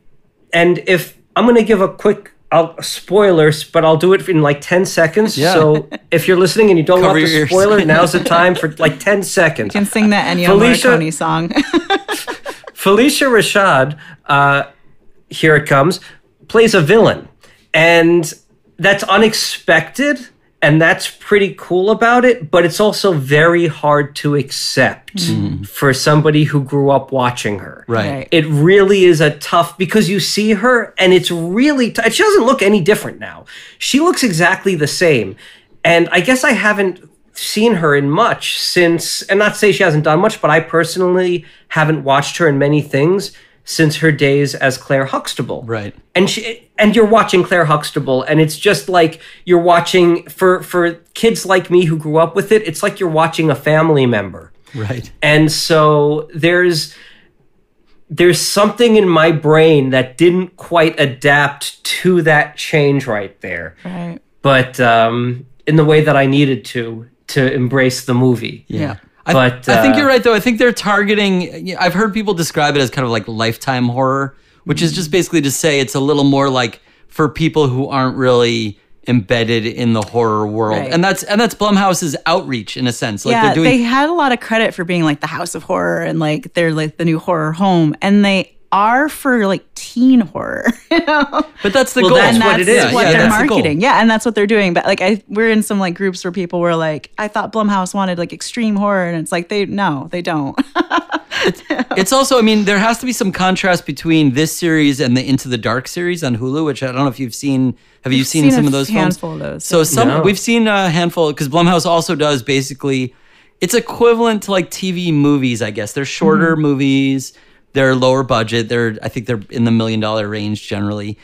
if I'm going to give a quick spoilers, but I'll do it in like 10 seconds. Yeah. So if you're listening and you don't want the spoiler, now's the time for like 10 seconds. You can sing that Ennio Morricone song. Phylicia Rashad, here it comes, plays a villain, and that's unexpected. And that's pretty cool about it, but it's also very hard to accept for somebody who grew up watching her. Right. It really is a tough, because you see her and it's really, she doesn't look any different now. She looks exactly the same. And I guess I haven't seen her in much since, and not to say she hasn't done much, but I personally haven't watched her in many things since her days as Claire Huxtable. Right. And you're watching Claire Huxtable, and it's just like you're watching, for kids like me who grew up with it, it's like you're watching a family member. Right. And so there's something in my brain that didn't quite adapt to that change right there. Right. But in the way that I needed to embrace the movie. Yeah. But I think you're right, though. I think they're targeting, I've heard people describe it as kind of like Lifetime horror, which is just basically to say it's a little more like for people who aren't really embedded in the horror world. Right. And that's Blumhouse's outreach in a sense. Like Yeah, they're doing, they had a lot of credit for being like the House of Horror and like they're like the new horror home. And they are for like teen horror, you know? but that's the Well, goal. that's And what that's it is. what Yeah, they're that's the goal. marketing. Yeah, and that's what they're doing. But like we're in some like groups where people were like, I thought Blumhouse wanted like extreme horror, and it's like they don't. It's also, I mean, there has to be some contrast between this series and the Into the Dark series on Hulu, which I don't know if you've seen. Have you seen some of those films? handful of those. So No. we've seen a handful because Blumhouse also does basically, it's equivalent to like TV movies, I guess. They're shorter movies. They're lower budget. I think they're in the $1 million range generally.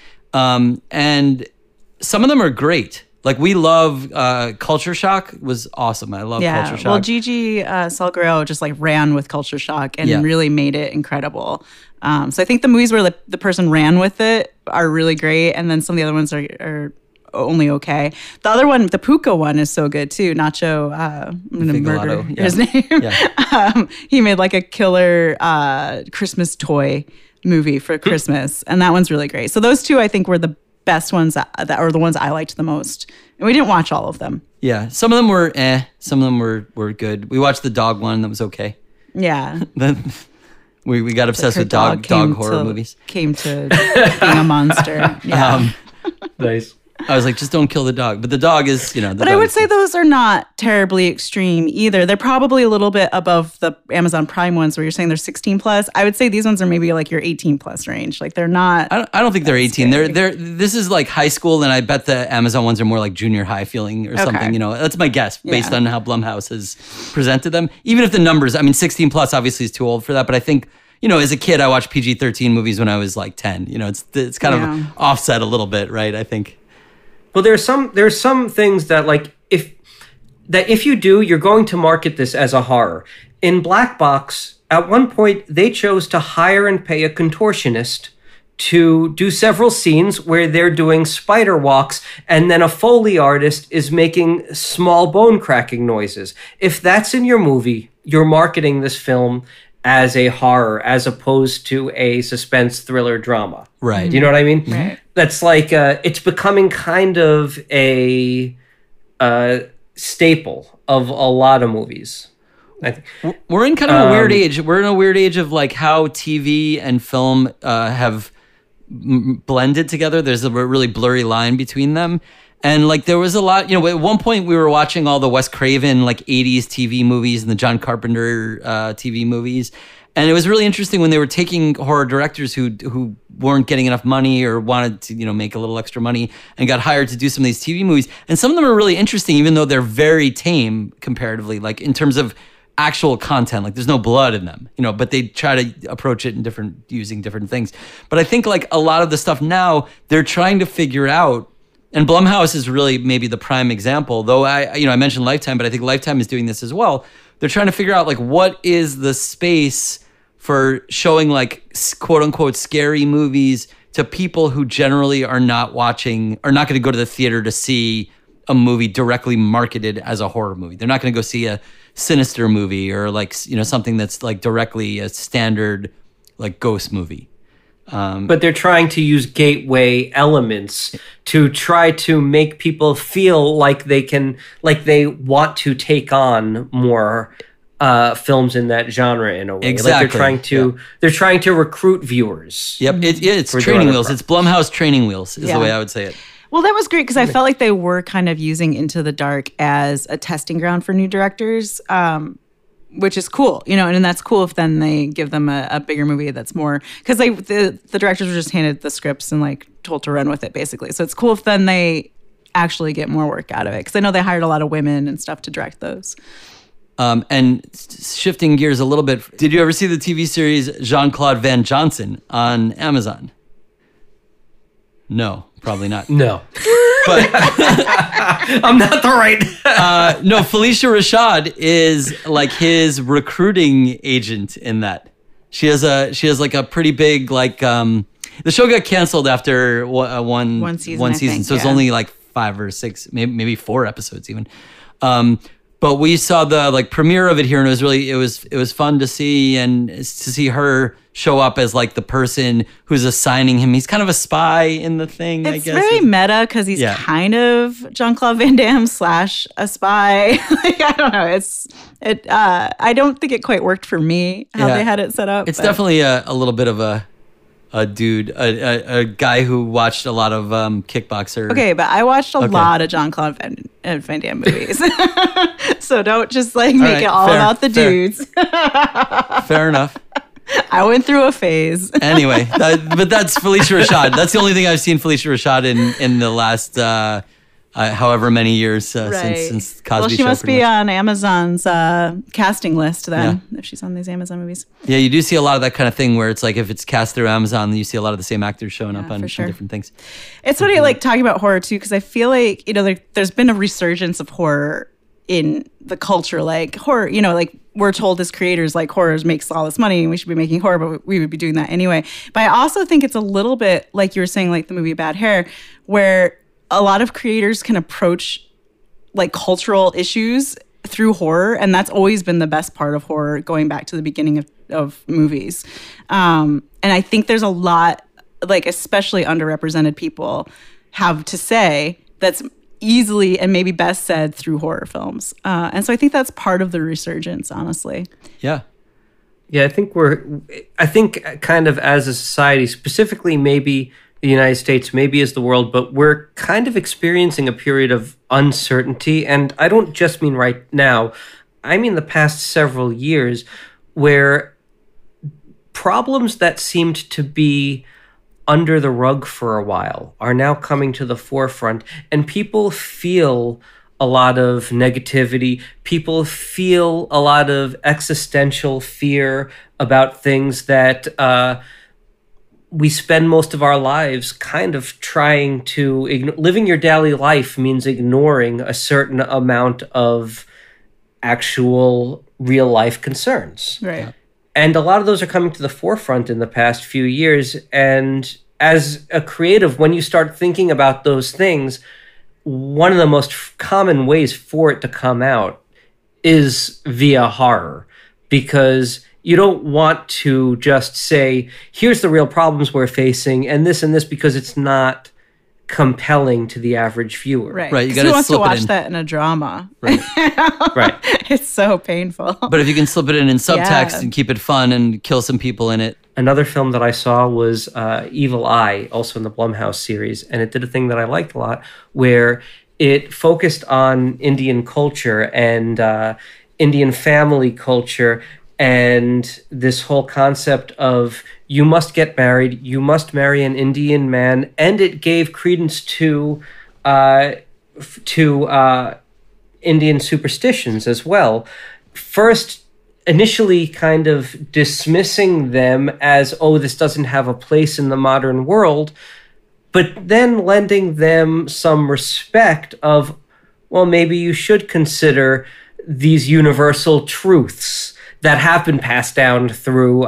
And some of them are great. Like we love Culture Shock was awesome. I love Culture Shock. Well, Gigi Salguero just like ran with Culture Shock and Yeah. really made it incredible. So I think the movies where the person ran with it are really great, and then some of the other ones are only okay. The other one, the Puka one, is so good too. Nacho, I'm gonna murder Figalato, yeah. his name. Yeah. He made like a killer Christmas toy movie for Christmas, and that one's really great. So those two, I think, were the best ones that are the ones I liked the most. And we didn't watch all of them. Yeah, some of them were some of them were good. We watched the dog one that was okay. Yeah. Then we got obsessed Her with dog came horror to- movies. Came to being a monster. Yeah. Nice. I was like, just don't kill the dog. But the dog is, the But I dog would is- say those are not terribly extreme either. They're probably a little bit above the Amazon Prime ones where you're saying they're 16 plus. I would say these ones are maybe like your 18 plus range. Like they're not. I don't think they're 18. This is like high school, and I bet the Amazon ones are more like junior high feeling or something. That's my guess based Yeah. on how Blumhouse has presented them. Even if the numbers, 16 plus obviously is too old for that, but I think, as a kid, I watched PG-13 movies when I was like 10. It's kind Yeah. of offset a little bit, right? I think. Well, there's some things that like if you do, you're going to market this as a horror. In Black Box, at one point they chose to hire and pay a contortionist to do several scenes where they're doing spider walks, and then a Foley artist is making small bone cracking noises. If that's in your movie, you're marketing this film as a horror as opposed to a suspense thriller drama. Right. Do you know what I mean? Right. That's like it's becoming kind of a staple of a lot of movies. I think. We're in kind of a weird age. We're in a weird age of like how TV and film have blended together. There's a really blurry line between them. And like there was a lot, at one point we were watching all the Wes Craven like 80s TV movies and the John Carpenter TV movies. And it was really interesting when they were taking horror directors who weren't getting enough money or wanted to, make a little extra money and got hired to do some of these TV movies. And some of them are really interesting, even though they're very tame comparatively, like in terms of actual content. Like there's no blood in them, but they try to approach it in using different things. But I think like a lot of the stuff now, they're trying to figure out. And Blumhouse is really maybe the prime example, though I mentioned Lifetime, but I think Lifetime is doing this as well. They're trying to figure out like what is the space for showing like quote unquote scary movies to people who generally are not watching, are not going to go to the theater to see a movie directly marketed as a horror movie. They're not going to go see a Sinister movie or like, something that's like directly a standard like ghost movie. But they're trying to use gateway elements to try to make people feel like they want to take on more films in that genre in a way. Exactly. Like they're trying to recruit viewers. Yep, it's For training their wheels. other It's Blumhouse training wheels is Yeah. the way I would say it. Well, that was great because I felt like they were kind of using Into the Dark as a testing ground for new directors, which is cool, and that's cool if then they give them a bigger movie that's more, because the directors were just handed the scripts and like told to run with it basically. So it's cool if then they actually get more work out of it, because I know they hired a lot of women and stuff to direct those. And shifting gears a little bit, did you ever see the TV series Jean-Claude Van Johnson on Amazon? No, probably not. No. I'm not the right. No, Felicia Rashad is like his recruiting agent in that. She has like a pretty big like the show got canceled after one season, so it's only like 5 or 6, maybe 4 episodes even. But we saw the like premiere of it here, and it was fun to see, and to see her show up as like the person who's assigning him. He's kind of a spy in the thing. It's I guess very meta because he's kind of Jean-Claude Van Damme / a spy. Like, I don't know. I don't think it quite worked for me how they had it set up. It's definitely a little bit of a dude, a guy who watched a lot of Kickboxer. Okay, but I watched a lot of Jean-Claude Van Damme movies. So don't just like make it all about the dudes. Fair enough. I went through a phase. Anyway, but that's Felicia Rashad. That's the only thing I've seen Felicia Rashad in the last however many years since Cosby Show. Well, she must be on Amazon's casting list then, if she's on these Amazon movies. Yeah, you do see a lot of that kind of thing where it's like if it's cast through Amazon, then you see a lot of the same actors showing up on different things. It's funny, like talking about horror too, because I feel like there's been a resurgence of horror in the culture. Like horror, like we're told as creators, like horror makes all this money and we should be making horror, but we would be doing that anyway. But I also think it's a little bit like you were saying, like the movie Bad Hair, where a lot of creators can approach like cultural issues through horror, and that's always been the best part of horror, going back to the beginning of movies. And I think there's a lot, like especially underrepresented people have to say that's easily and maybe best said through horror films. And so I think that's part of the resurgence, honestly. Yeah. Yeah, I think kind of as a society, specifically maybe the United States, maybe as the world, but we're kind of experiencing a period of uncertainty. And I don't just mean right now, I mean the past several years, where problems that seemed to be under the rug for a while are now coming to the forefront, and people feel a lot of negativity. People feel a lot of existential fear about things that we spend most of our lives kind of trying to ignore. Living your daily life means ignoring a certain amount of actual real life concerns. Right. And a lot of those are coming to the forefront in the past few years. And as a creative, when you start thinking about those things, one of the most common ways for it to come out is via horror, because you don't want to just say, here's the real problems we're facing and this, because it's not compelling to the average viewer. Right. You got to wants to watch that in a drama. Right. Right. It's so painful. But if you can slip it in subtext and keep it fun and kill some people in it. Another film that I saw was Evil Eye, also in the Blumhouse series, and it did a thing that I liked a lot, where it focused on Indian culture and Indian family culture, and this whole concept of you must get married, you must marry an Indian man, and it gave credence to Indian superstitions as well. First, initially kind of dismissing them as, oh, this doesn't have a place in the modern world, but then lending them some respect of, well, maybe you should consider these universal truths that have been passed down through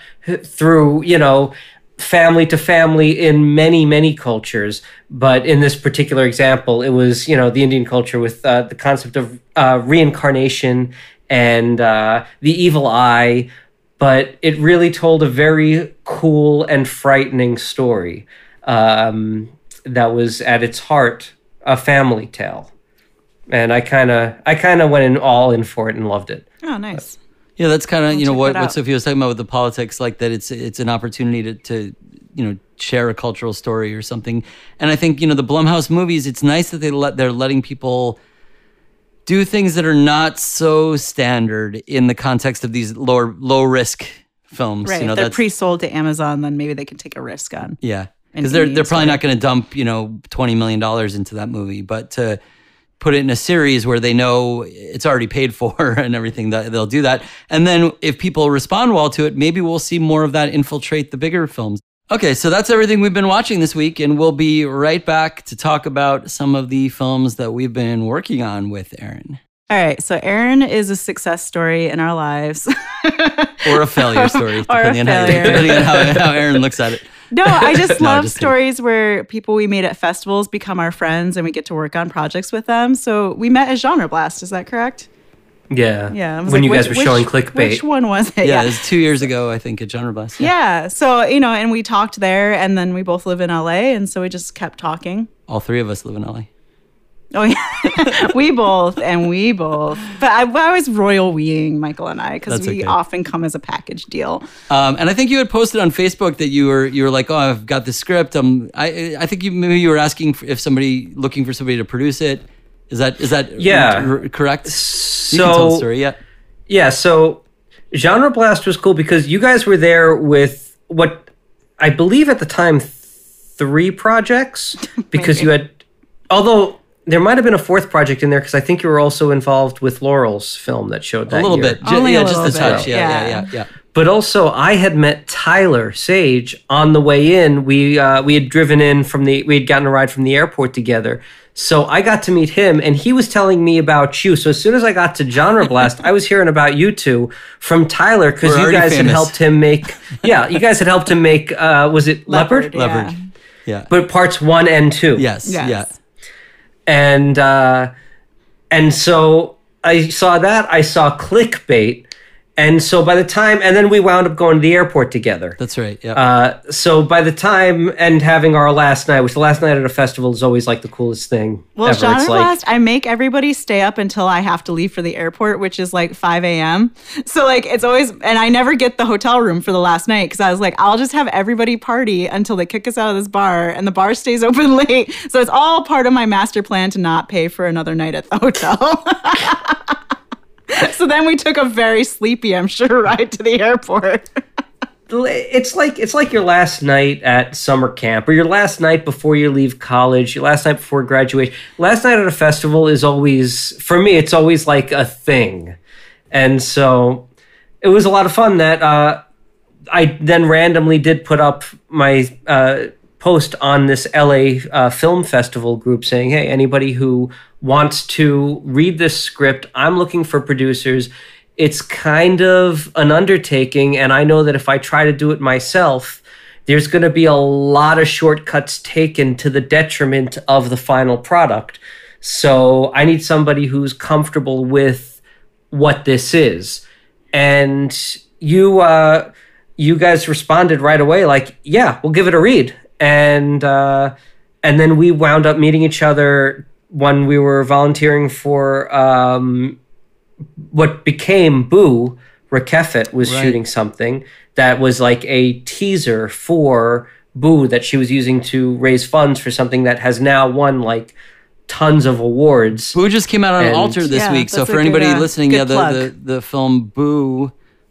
family to family in many, many cultures. But in this particular example, it was, the Indian culture with the concept of reincarnation and the evil eye. But it really told a very cool and frightening story that was at its heart a family tale. And I kind of went all in for it and loved it. Oh, nice. Yeah, that's kind of what Sophia was talking about with the politics, like that it's an opportunity to share a cultural story or something. And I think the Blumhouse movies, it's nice that they're letting people do things that are not so standard in the context of these low risk films. Right, if they're pre-sold to Amazon, then maybe they can take a risk on. Yeah, because they're probably not going to dump $20 million into that movie, but to put it in a series where they know it's already paid for and everything, that they'll do that. And then if people respond well to it, maybe we'll see more of that infiltrate the bigger films. Okay, so that's everything we've been watching this week, and we'll be right back to talk about some of the films that we've been working on with Erin. All right, so Erin is a success story in our lives. Or a failure story, depending on how Erin looks at it. No, I just No, love just stories where people we meet at festivals become our friends and we get to work on projects with them. So we met at Genre Blast, is that correct? Yeah. Yeah. I was When like, you guys were showing clickbait. Which one was it? Yeah, it was 2 years ago, I think, at Genre Blast. Yeah. So, and we talked there, and then we both live in LA, and so we just kept talking. All three of us live in LA. Oh, yeah. we both. But I was royal weeing Michael and I, because That's we okay. often come as a package deal. And I think you had posted on Facebook that you were like, oh, I've got this script. I think maybe you were asking if looking for somebody to produce it. Is that correct? So, you can tell the story, yeah. Yeah, so Genre Blast was cool because you guys were there with what I believe at the time 3 projects, because you had, although there might have been a 4th project in there, because I think you were also involved with Laurel's film that showed that A little year. bit. Only a just a little touch. bit, Yeah. But also, I had met Tyler Sage on the way in. We had driven in we had gotten a ride from the airport together. So I got to meet him, and he was telling me about you. So as soon as I got to Genre Blast, I was hearing about you two from Tyler, because We're you already guys famous. had helped him make. Yeah, you guys had helped him make. Was it Leopard? Yeah. Leopard. Yeah. But parts 1 and 2. Yes. Yeah. And so I saw that. I saw Clickbait. And so by the time, and then we wound up going to the airport together. That's right. Yeah. So by the time, and having our last night, which the last night at a festival is always like the coolest thing Well, ever. Genre It's Blast, I make everybody stay up until I have to leave for the airport, which is like 5 a.m. So like it's always, and I never get the hotel room for the last night, because I was like, I'll just have everybody party until they kick us out of this bar, and the bar stays open late. So it's all part of my master plan to not pay for another night at the hotel. So then we took a very sleepy, I'm sure, ride to the airport. it's like your last night at summer camp, or your last night before you leave college, your last night before graduation. Last night at a festival is always, for me, it's always like a thing. And so it was a lot of fun that I then randomly did put up my post on this LA film festival group saying, hey, anybody who wants to read this script, I'm looking for producers. It's kind of an undertaking, and I know that if I try to do it myself, there's going to be a lot of shortcuts taken to the detriment of the final product. So I need somebody who's comfortable with what this is. And you guys responded right away, like, yeah, we'll give it a read. And then we wound up meeting each other when we were volunteering for what became Boo. Rakefet was shooting something that was like a teaser for Boo that she was using to raise funds for something that has now won like tons of awards. Boo just came out on Alter this week. So that's for a anybody good, listening, good the film Boo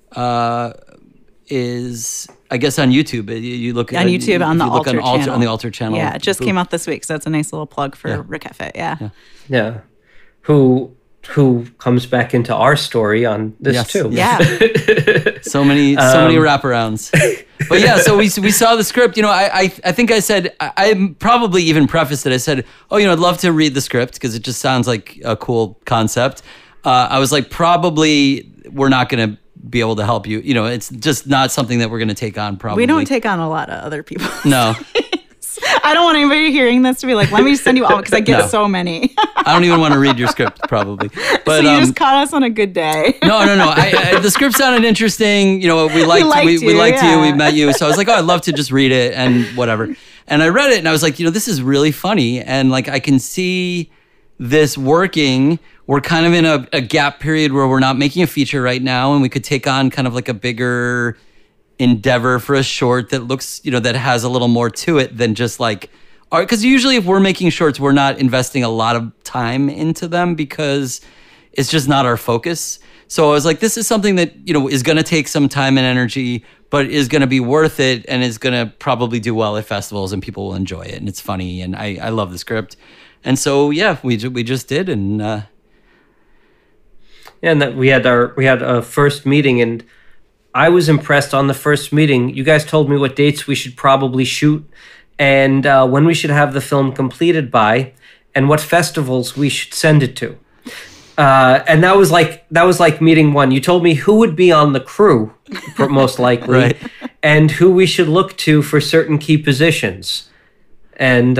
is, I guess, on YouTube. You look On YouTube, on the Alter channel. On the Alter channel. Yeah, it just Boo. came out this week, so that's a nice little plug for Rakefet. Yeah. Yeah. Who comes back into our story on this too. Yeah. So many wraparounds. But yeah, so we saw the script. I think I said, I probably even prefaced it. I said, I'd love to read the script because it just sounds like a cool concept. I was like, probably we're not going to be able to help you. It's just not something that we're going to take on probably. We don't take on a lot of other people. No. I don't want anybody hearing this to be like, let me send you all, because I get so many. I don't even want to read your script, probably. But so you just caught us on a good day. No. The script sounded interesting. We liked you. We met you. So I was like, I'd love to just read it and whatever. And I read it and I was like, this is really funny. And like, I can see this working. We're kind of in a gap period where we're not making a feature right now, and we could take on kind of like a bigger endeavor for a short that looks, that has a little more to it than just like art. Because usually if we're making shorts, we're not investing a lot of time into them because it's just not our focus. So I was like, this is something that, is going to take some time and energy, but is going to be worth it and is going to probably do well at festivals and people will enjoy it. And it's funny. And I love the script. And so, yeah, we just did. And and that we had a first meeting, and I was impressed on the first meeting. You guys told me what dates we should probably shoot and when we should have the film completed by and what festivals we should send it to. And that was like meeting one. You told me who would be on the crew, most likely, Right. and who we should look to for certain key positions. And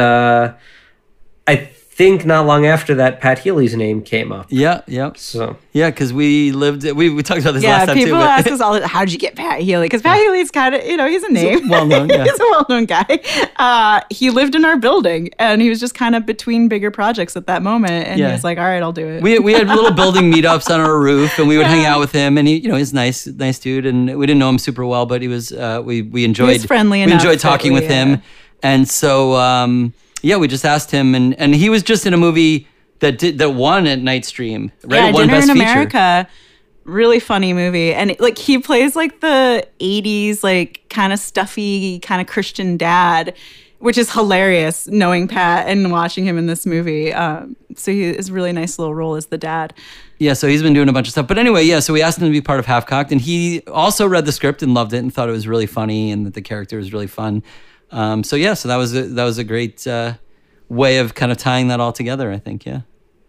I think not long after that, Pat Healy's name came up. Yeah. So Yeah, because we talked about this Yeah, last time too. people but- ask us all, how'd you get Pat Healy? Because Pat Healy's kind of, he's a name. well-known, yeah. He's a well-known guy. He lived in our building, and he was just kind of between bigger projects at that moment. And Yeah. he was like, all right, I'll do it. We had little building meetups on our roof, and we would hang out with him. And he's nice dude. And we didn't know him super well, but he was. We enjoyed. He was friendly We enough enjoyed that talking with him, and so we just asked him, and he was just in a movie that won at Nightstream, right? Yeah, It won Dinner Best in Feature. America. Really funny movie. And like he plays like the 80s, like kind of stuffy, kind of Christian dad, which is hilarious knowing Pat and watching him in this movie. So he is a really nice little role as the dad. Yeah, so he's been doing a bunch of stuff. But anyway, so we asked him to be part of Half Cocked, and he also read the script and loved it and thought it was really funny and that the character was really fun. So that was a great way of kind of tying that all together, I think, yeah.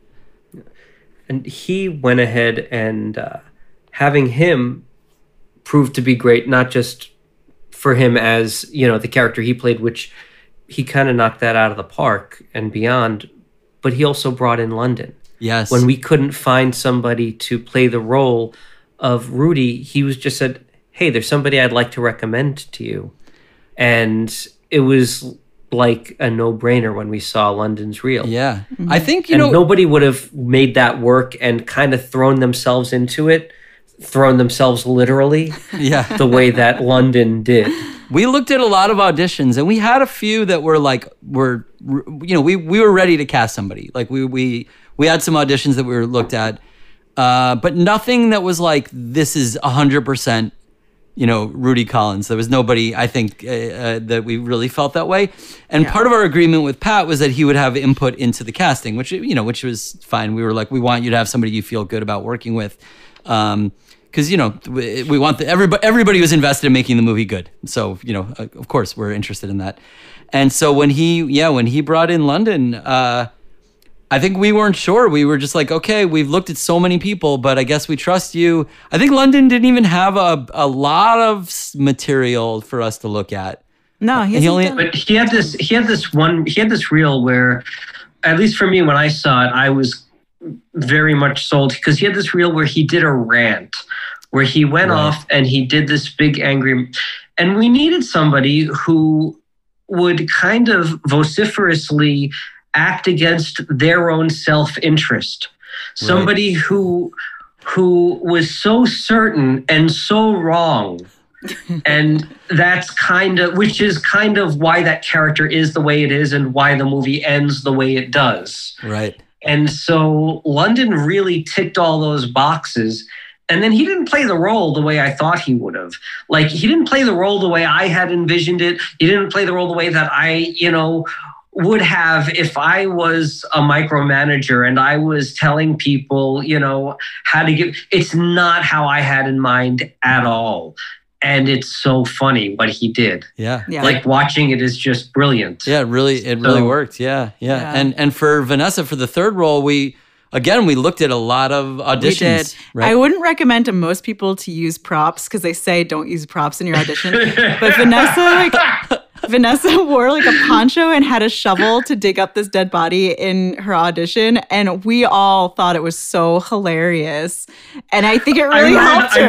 and he went ahead and having him proved to be great, not just for him as, the character he played, which he kind of knocked that out of the park and beyond, but he also brought in London. Yes. When we couldn't find somebody to play the role of Rudy, he was just said, hey, there's somebody I'd like to recommend to you. And it was like a no-brainer when we saw London's Reel. Yeah. I think, And nobody would have made that work and kind of thrown themselves into it, thrown themselves literally, yeah. the way that London did. We looked at a lot of auditions, and we had a few that were like, we were ready to cast somebody. Like we had some auditions that we looked at, but nothing that was like, this is 100%, Rudy Collins. There was nobody, I think, that we really felt that way. And part of our agreement with Pat was that he would have input into the casting, which was fine. We were like, we want you to have somebody you feel good about working with. Because, we want everybody was invested in making the movie good. So, of course, we're interested in that. And so when he brought in London, I think we weren't sure. We were just like, okay, we've looked at so many people, but I guess we trust you. I think London didn't even have a lot of material for us to look at. No, he But he had this reel where, at least for me, when I saw it, I was very much sold, because he had this reel where he did a rant, where he went off and he did this big angry, and we needed somebody who would kind of vociferously act against their own self-interest. Somebody who was so certain and so wrong. And which is kind of why that character is the way it is and why the movie ends the way it does. Right. And so London really ticked all those boxes. And then he didn't play the role the way I thought he would have. Like, he didn't play the role the way I had envisioned it. He didn't play the role the way that I, would have if I was a micromanager and I was telling people, how to give. It's not how I had in mind at all. And it's so funny what he did. Yeah. Like, watching it is just brilliant. Yeah, it really worked. Yeah. And for Vanessa, for the third role, we looked at a lot of auditions. We did. Right? I wouldn't recommend to most people to use props because they say don't use props in your audition. But Vanessa wore like a poncho and had a shovel to dig up this dead body in her audition. And we all thought it was so hilarious. And I think it really helped her. I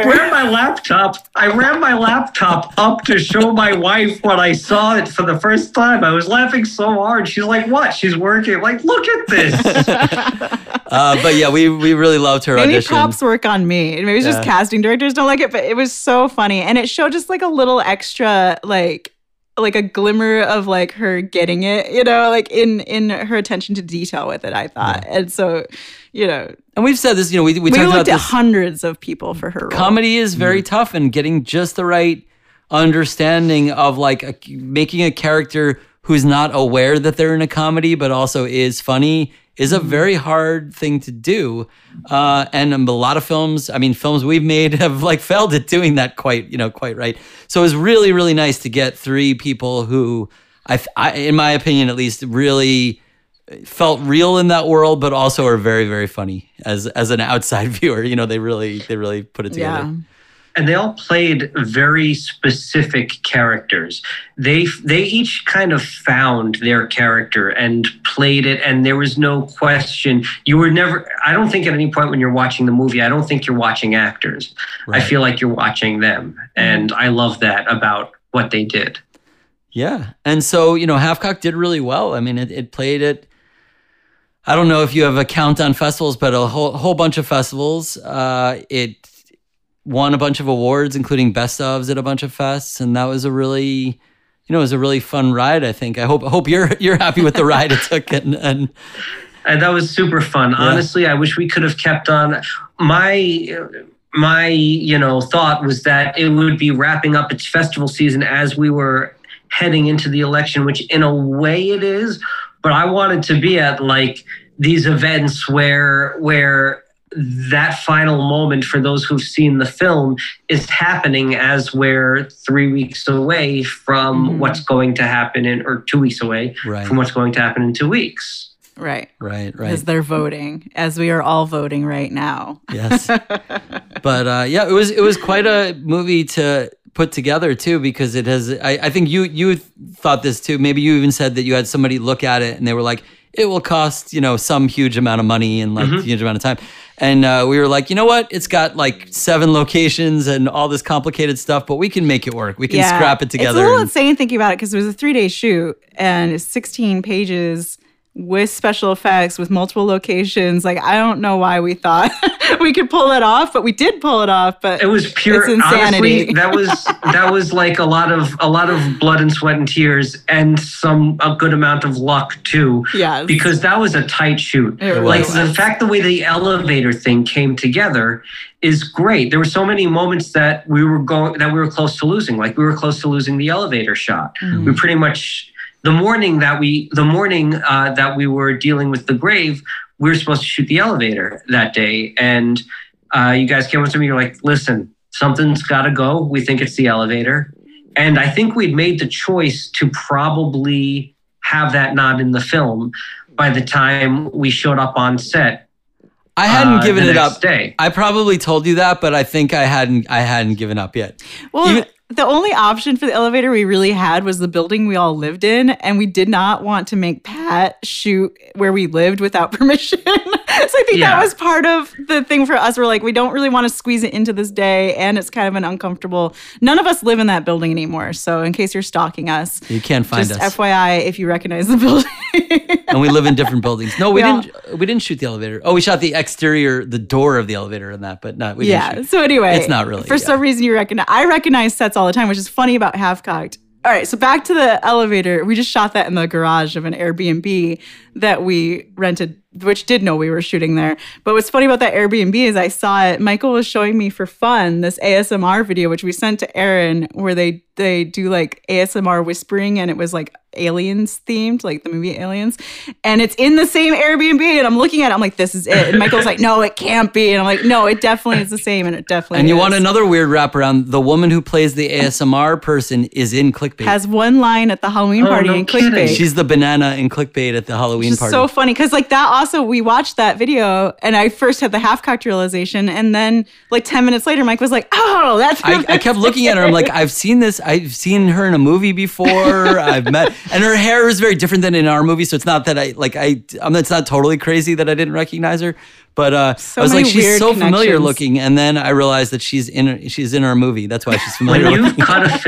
ran my laptop up to show my wife when I saw it for the first time. I was laughing so hard. She's like, what? She's working. I'm like, look at this. But yeah, we really loved her Maybe audition. props work on me. Maybe it's just casting directors don't like it, but it was so funny. And it showed just like a little extra, like a glimmer of like her getting it, like in her attention to detail with it, I thought. Yeah. And so, and we've said this, we talked about looked at this. hundreds of people for her role. Comedy is very tough, and getting just the right understanding of like making a character who's not aware that they're in a comedy, but also is funny is a very hard thing to do. And a lot of films, I mean, films we've made have like failed at doing that quite right. So it was really, really nice to get three people who I in my opinion, at least, really felt real in that world, but also are very, very funny as an outside viewer. They really put it together. Yeah. And they all played very specific characters. They each kind of found their character and played it, and there was no question. I don't think at any point when you're watching the movie, I don't think you're watching actors. Right. I feel like you're watching them. And I love that about what they did. Yeah. And so, Halfcock did really well. I mean, it played it. I don't know if you have a count on festivals, but a whole bunch of festivals. It won a bunch of awards, including best ofs at a bunch of fests, and that was a really, fun ride. I think. I hope you're happy with the ride it took, and that was super fun. Yeah. Honestly, I wish we could have kept on. My thought was that it would be wrapping up its festival season as we were heading into the election, which in a way it is, but I wanted to be at like these events where that final moment for those who've seen the film is happening as we're 3 weeks away from what's going to happen or 2 weeks away from what's going to happen in 2 weeks. Right. Because they're voting, as we are all voting right now. Yes. But it was quite a movie to put together too, because it has, I think you thought this too. Maybe you even said that you had somebody look at it and they were like, it will cost, some huge amount of money and like a huge amount of time. And we were like, you know what? It's got like 7 locations and all this complicated stuff, but we can make it work. We can scrap it together. It's a little insane thinking about it because it was a 3-day shoot and it's 16 pages with special effects, with multiple locations. Like, I don't know why we thought we could pull it off, but we did pull it off. But it was pure it's insanity. Honestly, that was like a lot of blood and sweat and tears, and a good amount of luck too. Yeah, because that was a tight shoot. Like the fact the way the elevator thing came together is great. There were so many moments that we were close to losing. Like we were close to losing the elevator shot. We pretty much. The morning that we were dealing with the grave, we were supposed to shoot the elevator that day. And you guys came up to me, you're like, listen, something's got to go. We think it's the elevator. And I think we'd made the choice to probably have that not in the film by the time we showed up on set. I hadn't given it up. Day. I probably told you that, but I think I hadn't given up yet. Well, the only option for the elevator we really had was the building we all lived in, and we did not want to make Pat shoot where we lived without permission. So I think that was part of the thing for us. We're like, we don't really want to squeeze it into this day, and it's kind of an uncomfortable. None of us live in that building anymore, so in case you're stalking us, you can't find us. FYI, if you recognize the building. And we live in different buildings. No, we didn't shoot the elevator. Oh, we shot the exterior, the door of the elevator and that, but we didn't shoot. So anyway, it's not really. For some reason I recognize sets all the time, which is funny about Half-Cocked. All right, so back to the elevator. We just shot that in the garage of an Airbnb that we rented, which did know we were shooting there. But what's funny about that Airbnb is I saw it. Michael was showing me for fun this ASMR video, which we sent to Aaron, where they do like ASMR whispering, and it was like aliens themed, like the movie Aliens. And it's in the same Airbnb, and I'm looking at it, I'm like, this is it. And Michael's like, no, it can't be. And I'm like, no, it definitely is the same, and it definitely And you is. want another weird wraparound? The woman who plays the ASMR person is in Clickbait. Has one line at the Halloween party in Clickbait. Kidding. She's the banana in Clickbait at the Halloween party. So funny, because like that also, we watched that video, and I first had the Half-Cocked realization, and then like 10 minutes later, Mike was like, oh, that's I kept looking at her. I'm like, I've seen this. I've seen her in a movie before. I've met, and her hair is very different than in our movie. So it's not that it's not totally crazy that I didn't recognize her. But I was like, she's so familiar looking, and then I realized that she's in our movie. That's why she's familiar. When you've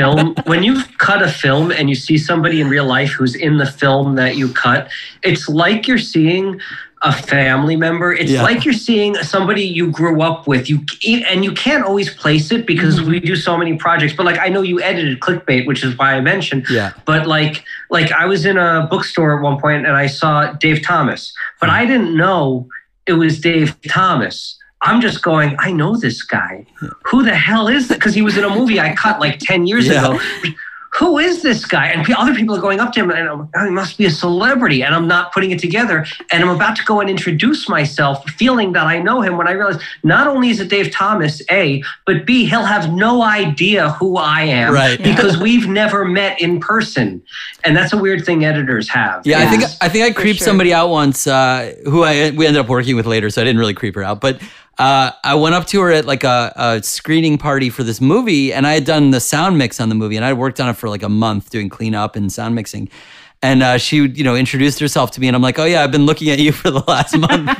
cut a film and you see somebody in real life who's in the film that you cut, it's like you're seeing a family member. It's like you're seeing somebody you grew up with. You can't always place it because we do so many projects. But like, I know you edited Clickbait, which is why I mentioned. Yeah. But like I was in a bookstore at one point and I saw Dave Thomas, but I didn't know it was Dave Thomas. I'm just going, I know this guy. Who the hell is that? Because he was in a movie I cut like 10 years ago. who is this guy? And other people are going up to him, and I'm like, oh, he must be a celebrity. And I'm not putting it together. And I'm about to go and introduce myself, feeling that I know him, when I realize not only is it Dave Thomas, A, but B, he'll have no idea who I am, because we've never met in person. And that's a weird thing editors have. Yeah, I think I creeped somebody out once, who we ended up working with later, so I didn't really creep her out. But I went up to her at like a screening party for this movie, and I had done the sound mix on the movie, and I had worked on it for like a month doing cleanup and sound mixing. And she, introduced herself to me, and I'm like, oh yeah, I've been looking at you for the last month.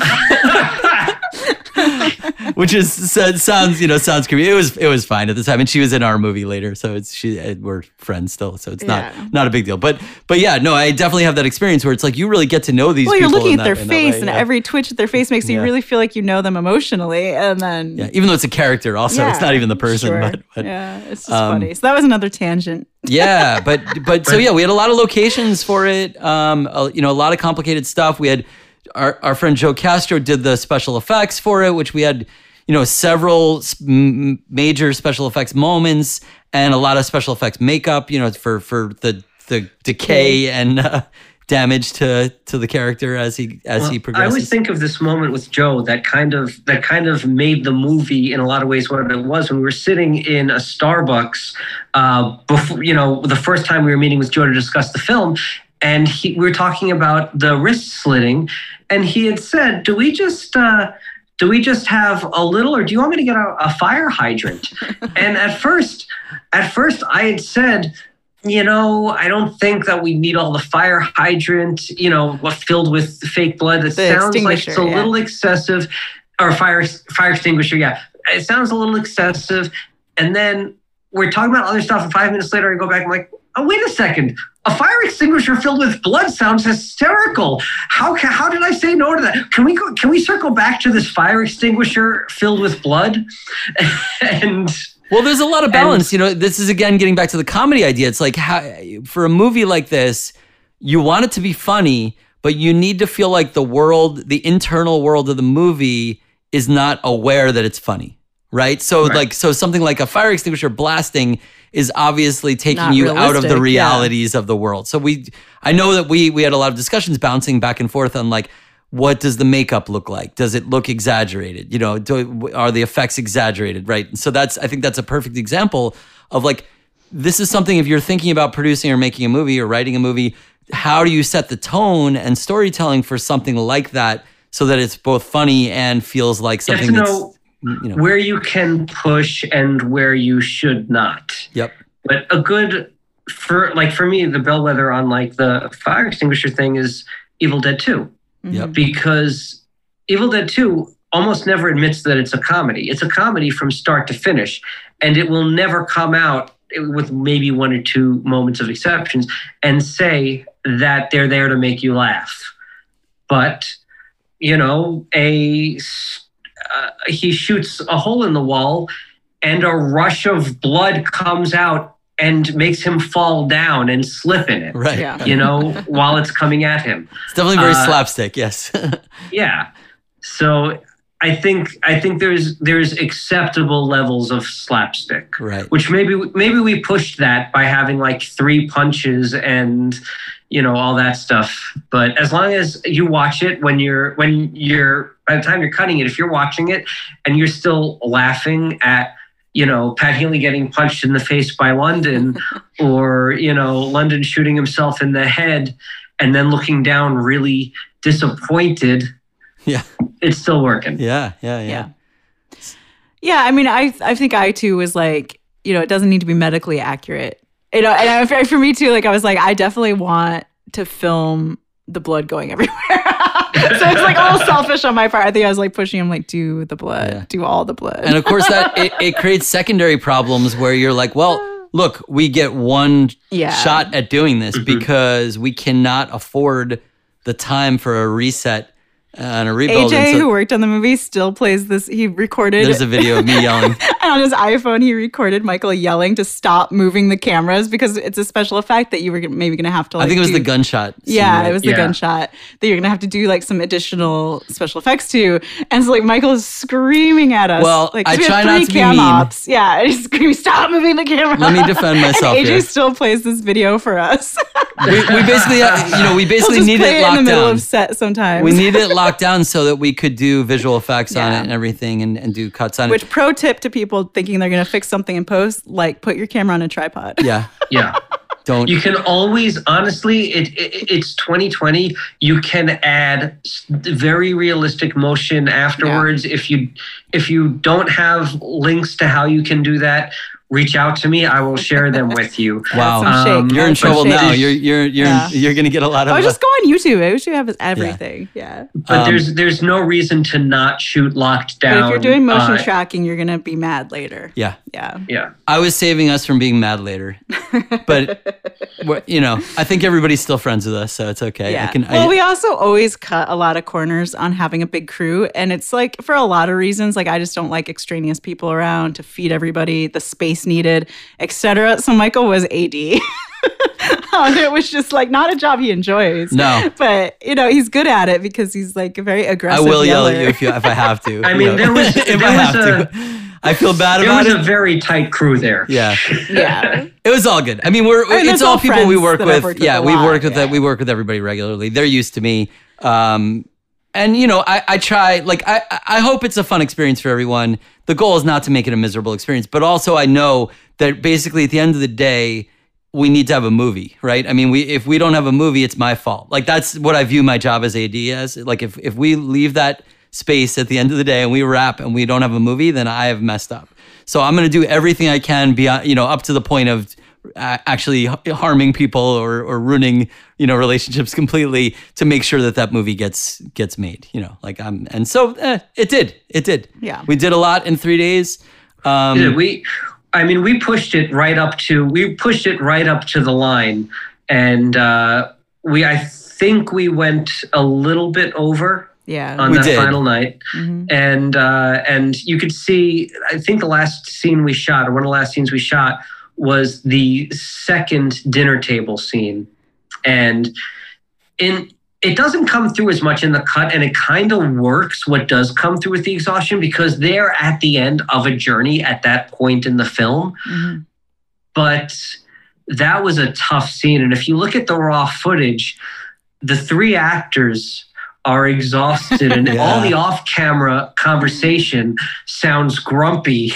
Which sounds creepy. It was fine at the time, and she was in our movie later, so we're friends still, so it's not a big deal. But yeah, no, I definitely have that experience where it's like you really get to know these people. Well, you're looking at their face, and every twitch that their face makes you really feel like you know them emotionally, and then even though it's a character, also it's not even the person. But yeah, it's just funny. So that was another tangent. Yeah, but so yeah, we had a lot of locations for it. A lot of complicated stuff. We had. Our friend Joe Castro did the special effects for it, which we had, several major special effects moments and a lot of special effects makeup, for the decay and damage to the character as he progresses. I always think of this moment with Joe that kind of made the movie in a lot of ways what it was when we were sitting in a Starbucks before, the first time we were meeting with Joe to discuss the film. And we were talking about the wrist slitting, and he had said, do we just have a little, or do you want me to get a fire hydrant? And at first I had said, I don't think that we need all the fire hydrant, filled with fake blood. It sounds like it's a little excessive, or fire extinguisher. Yeah. It sounds a little excessive. And then we're talking about other stuff. And 5 minutes later, I go back and I'm like, oh, wait a second. A fire extinguisher filled with blood sounds hysterical. How did I say no to that? Can we circle back to this fire extinguisher filled with blood? Well, there's a lot of balance. This is again getting back to the comedy idea. It's like for a movie like this, you want it to be funny, but you need to feel like the internal world of the movie is not aware that it's funny, right? So so something like a fire extinguisher blasting is obviously taking not you out of the realities yeah. of the world. So I know that we had a lot of discussions bouncing back and forth on like, what does the makeup look like? Does it look exaggerated? You know, are the effects exaggerated, right? So I think that's a perfect example of like, this is something if you're thinking about producing or making a movie or writing a movie, how do you set the tone and storytelling for something like that so that it's both funny and feels like something that's, you know, where you can push and where you should not. Yep. But for me, the bellwether on like the fire extinguisher thing is Evil Dead 2. Yep. Because Evil Dead 2 almost never admits that it's a comedy. It's a comedy from start to finish, and it will never come out with maybe one or two moments of exceptions and say that they're there to make you laugh. But, you know, he shoots a hole in the wall and a rush of blood comes out and makes him fall down and slip in it, right? Yeah. You know, while it's coming at him. It's definitely very slapstick, yes. Yeah. So I think there's acceptable levels of slapstick, right? Which maybe we pushed that by having like 3 punches and, you know, all that stuff. But as long as you watch it when you're by the time you're cutting it, if you're watching it and you're still laughing at, you know, Pat Healy getting punched in the face by London, or, you know, London shooting himself in the head and then looking down really disappointed. Yeah. It's still working. Yeah. Yeah, I mean, I think I too was like, you know, it doesn't need to be medically accurate. You know, and for me too, like I was like, I definitely want to film the blood going everywhere. So it's like a little selfish on my part. I think I was like pushing him, like, do the blood, do all the blood. And of course that it creates secondary problems where you're like, well, look, we get one shot at doing this because we cannot afford the time for a reset on a rebuild. AJ, and so who worked on the movie, still plays this. He recorded. there's a video of me yelling. And on his iPhone, he recorded Michael yelling to stop moving the cameras because it's a special effect that you were maybe going to have to. Like, I think it was the gunshot. Scene, Yeah, right? it was the gunshot that you're going to have to do like some additional special effects to. And so like Michael is screaming at us. Well, like, I we have try not 3 to be cam mean. ops. Yeah, and he's screaming, stop moving the camera. Let me defend myself and AJ here. still plays this video for us. We basically, we He'll basically just need play it it in locked the middle down. of set sometimes. We need it locked down so that we could do visual effects on Yeah. it and everything and do cuts on it. Which pro tip to people thinking they're going to fix something in post, like put your camera on a tripod. Yeah. Yeah. Don't. You can always, honestly, it's 2020. You can add very realistic motion afterwards. If you don't have links to how you can do that, reach out to me. I will share them with you. Wow. Some shake. You're in Some trouble shake. now. You're going to get a lot of. Oh, just go on YouTube. It should have everything. Yeah. But there's no reason to not shoot locked down. But if you're doing motion tracking, you're going to be mad later. Yeah. Yeah. Yeah. I was saving us from being mad later, but I think everybody's still friends with us, so it's okay. Yeah. We also always cut a lot of corners on having a big crew, and it's like for a lot of reasons. Like I just don't like extraneous people around to feed everybody, the space needed, etc. So Michael was AD. It was just like not a job he enjoys. No. But he's good at it because he's like a very I aggressive. will yell yeller. at you if I have to. I mean, there was if I have to. I feel bad there about was it. a very tight crew there. Yeah. Yeah. It was all good. I mean, it's there's all all people we friends work that I've with. worked with Yeah, a we lot, work with yeah. we work with everybody regularly. They're used to me. And I try, like, I hope it's a fun experience for everyone. The goal is not to make it a miserable experience, but also I know that basically at the end of the day, we need to have a movie, right? I mean, if we don't have a movie, it's my fault. Like, that's what I view my job as AD as. Like, if we leave that space at the end of the day and we wrap and we don't have a movie, then I have messed up. So I'm going to do everything I can beyond, up to the point of actually harming people or ruining, relationships completely to make sure that movie gets made, and so it did. Yeah. We did a lot in 3 days. We pushed it right up to the line, and I think we went a little bit over. Yeah. On We that did. final night, and you could see. I think the last scene we shot, or one of the last scenes we shot, was the second dinner table scene, and it doesn't come through as much in the cut, and it kind of works what does come through with the exhaustion because they're at the end of a journey at that point in the film. Mm-hmm. But that was a tough scene, and if you look at the raw footage, the 3 actors are exhausted and Yeah. all the off-camera conversation sounds grumpy.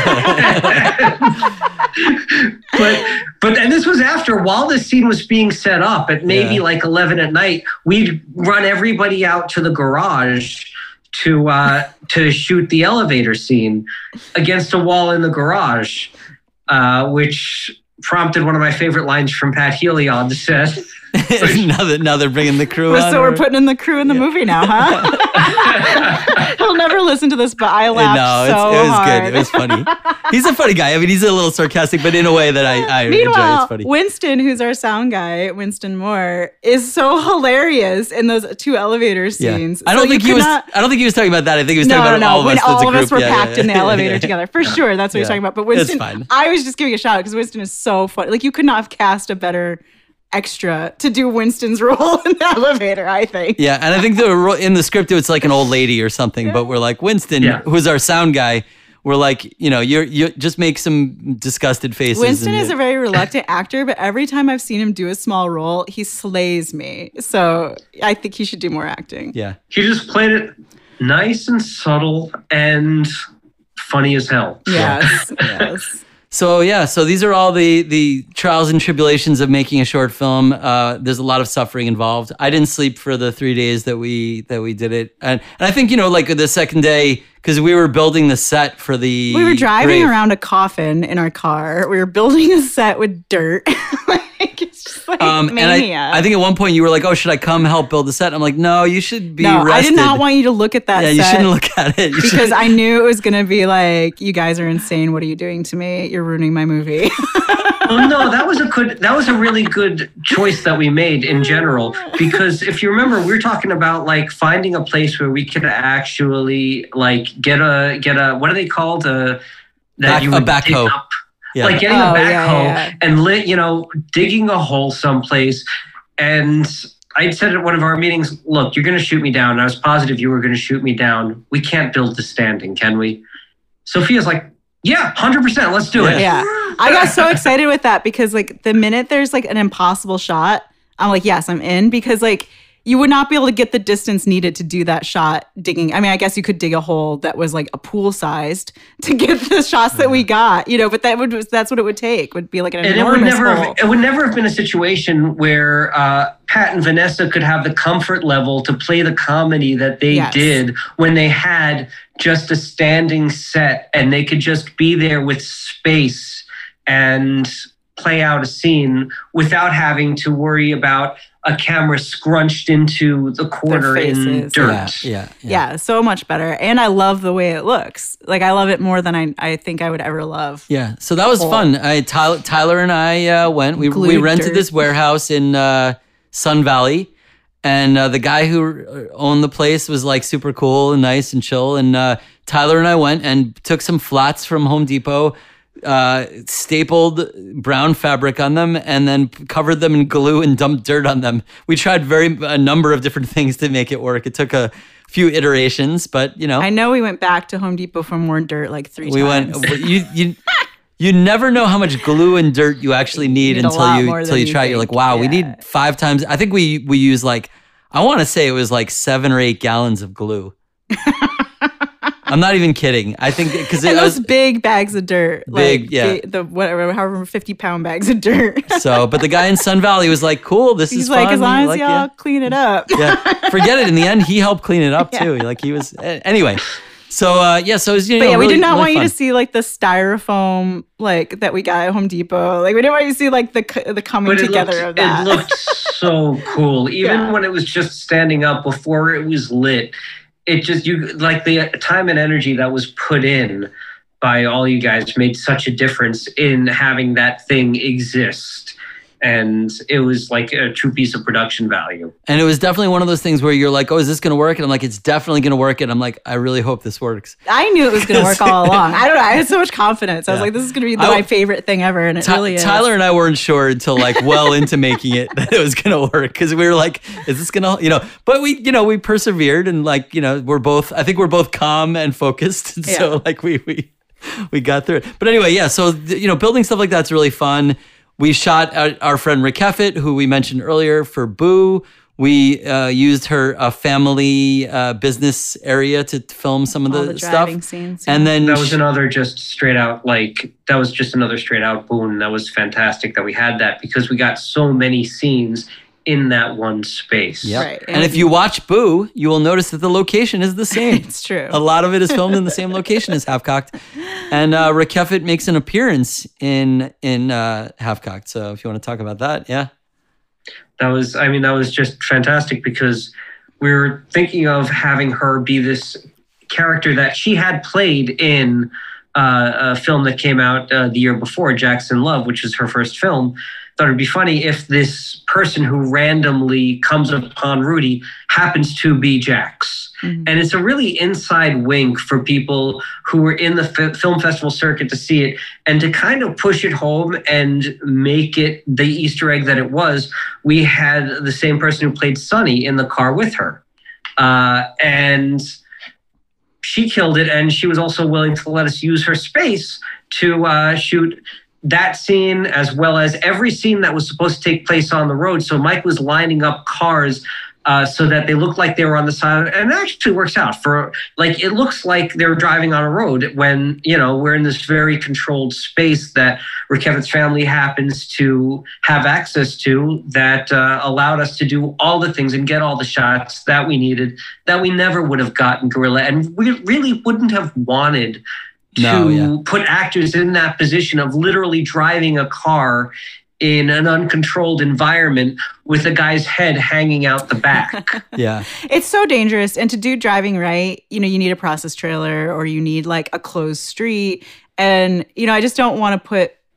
but and this was while this scene was being set up at maybe like 11 at night, we'd run everybody out to the garage to shoot the elevator scene against a wall in the garage, which prompted one of my favorite lines from Pat Healy on the set. now they're bringing the crew on. So we're putting in the crew in the movie now, huh? He'll never listen to this, but I laughed it was hard. good. It was funny. He's a funny guy. I mean, he's a little sarcastic, but in a way that I enjoy. Meanwhile, It's funny. Winston, who's our sound guy, Winston Moore, is so hilarious in those 2 elevator scenes. I don't think he was talking about that. I think he was talking about all of us. When as a all of group. us were Yeah, packed yeah. in the elevator Yeah. together. For sure, that's what he's Yeah. talking about. But It's Winston, fine. I was just giving a shout out because Winston is so funny. Like, you could not have cast a better extra to do Winston's role in the elevator, I think. Yeah, and I think in the script it's like an old lady or something, but we're like Winston, who's our sound guy. We're like, you just make some disgusted faces. Winston is a very reluctant actor, but every time I've seen him do a small role, he slays me. So I think he should do more acting. Yeah. He just played it nice and subtle and funny as hell. Yes, yes. So these are all the trials and tribulations of making a short film. There's a lot of suffering involved. I didn't sleep for the 3 days that we did it, and I think like the second day, because we were building the set for the. We were driving grave. around a coffin in our car. We were building a set with dirt. It's just like And mania. I think at one point you were like, "Oh, should I come help build the set?" I'm like, "No, you should be no, rested." I did not want you to look at that Yeah, set. you shouldn't look at it. You because I knew it was going to be like, you guys are insane. What are you doing to me? You're ruining my movie. Well, no, that was a really good choice that we made in general, because if you remember, we were talking about like finding a place where we could actually like get a what are they called? You would dig backhoe. up. Yeah. Like getting a backhoe and digging a hole someplace. And I said at one of our meetings, look, you're going to shoot me down. And I was positive you were going to shoot me down. We can't build the standing, can we? Sophia's like, yeah, 100%. Let's do it. Yeah. I got so excited with that because like the minute there's like an impossible shot, I'm like, yes, I'm in, because like you would not be able to get the distance needed to do that shot digging. I mean, I guess you could dig a hole that was like a pool sized to get the shots that we got, but that's what it would take, would be like an enormous hole. It would never have been a situation where Pat and Vanessa could have the comfort level to play the comedy that they did when they had just a standing set and they could just be there with space and play out a scene without having to worry about a camera scrunched into the corner in dirt. Yeah, so much better. And I love the way it looks. Like, I love it more than I think I would ever love. Yeah, so that was fun. Tyler and I went. We rented this warehouse in Sun Valley. And the guy who owned the place was like super cool and nice and chill. And Tyler and I went and took some flats from Home Depot, stapled brown fabric on them, and then covered them in glue and dumped dirt on them. We tried a number of different things to make it work. It took a few iterations, but I know we went back to Home Depot for more dirt like 3 times. You never know how much glue and dirt you actually need until you try it. You're like, wow, we need 5 times. I think we use like, I want to say it was like 7 or 8 gallons of glue. I'm not even kidding. I think because it was big bags of dirt, however 50-pound bags of dirt. So, but the guy in Sun Valley was like, "Cool, this is fun." He's like, as long as y'all clean it up. Yeah, forget it. In the end, he helped clean it up too. Like he was anyway. So so it was, we really, did not want fun. you to see like the styrofoam like that we got at Home Depot. Like we didn't want you to see like the coming together of that. It looked so cool, even when it was just standing up before it was lit. It just the time and energy that was put in by all you guys made such a difference in having that thing exist. And it was like a true piece of production value. And it was definitely one of those things where you're like, oh, is this going to work? And I'm like, it's definitely going to work. And I'm like, I really hope this works. I knew it was going to work all along. I don't know. I had so much confidence. I was like, this is going to be my favorite thing ever. And it really is. Tyler and I weren't sure until like well into making it that it was going to work. Because we were like, is this going to, but we persevered and like, I think we're both calm and focused. And so like we got through it. But anyway, so, building stuff like that's really fun. We shot our friend Rick Heffett, who we mentioned earlier, for Boo. We used her family business area to film some of the stuff. Scenes, and then that was another straight out boon. That was fantastic that we had that, because we got so many scenes in that one space. Yep. Right. And if you watch Boo, you will notice that the location is the same. It's true. A lot of it is filmed in the same location as Half Cocked. And Rick Heffett makes an appearance in Half Cocked. So if you want to talk about that, that was just fantastic, because we were thinking of having her be this character that she had played in a film that came out the year before, Jackson Love, which is her first film. Thought it'd be funny if this person who randomly comes upon Rudy happens to be Jax. Mm-hmm. And it's a really inside wink for people who were in the film festival circuit to see it, and to kind of push it home and make it the Easter egg that it was. We had the same person who played Sunny in the car with her. And she killed it, and she was also willing to let us use her space to shoot that scene, as well as every scene that was supposed to take place on the road. So Mike was lining up cars so that they looked like they were on the side, and it actually works out it looks like they're driving on a road when, we're in this very controlled space that Rick Heffett's family happens to have access to, that allowed us to do all the things and get all the shots that we needed, that we never would have gotten guerrilla, and we really wouldn't have wanted to put actors in that position of literally driving a car in an uncontrolled environment with a guy's head hanging out the back. Yeah. It's so dangerous. And to do driving right, you need a process trailer, or you need like a closed street. And, I just don't want to put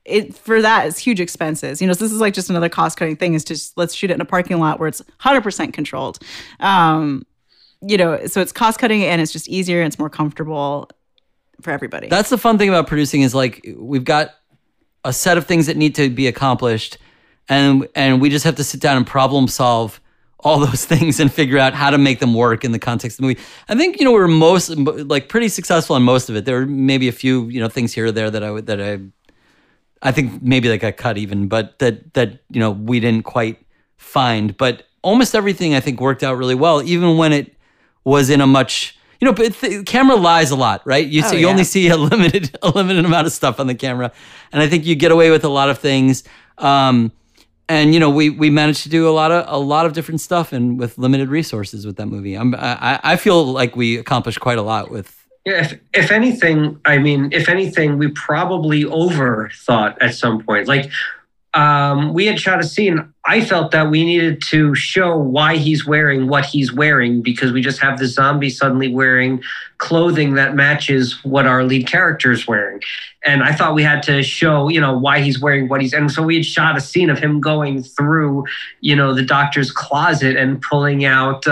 it for that it's huge expenses. So this is like just another cost cutting thing, is just let's shoot it in a parking lot where it's 100% controlled. So it's cost cutting and it's just easier and it's more comfortable for everybody. That's the fun thing about producing, is like we've got a set of things that need to be accomplished, and we just have to sit down and problem solve all those things and figure out how to make them work in the context of the movie. I think, we were pretty successful in most of it. There were maybe a few, things here or there that I think maybe that got cut even, but that we didn't quite find. But almost everything I think worked out really well, even when it was in a much, but the camera lies a lot, right? You only see a limited amount of stuff on the camera, and I think you get away with a lot of things. And we managed to do a lot of different stuff, and with limited resources with that movie. I feel like we accomplished quite a lot with. Yeah, if anything, we probably overthought at some point. Like, we had shot a scene. I felt that we needed to show why he's wearing what he's wearing, because we just have the zombie suddenly wearing clothing that matches what our lead character is wearing. And I thought we had to show, why he's wearing what he's, and so we had shot a scene of him going through, the doctor's closet and pulling out,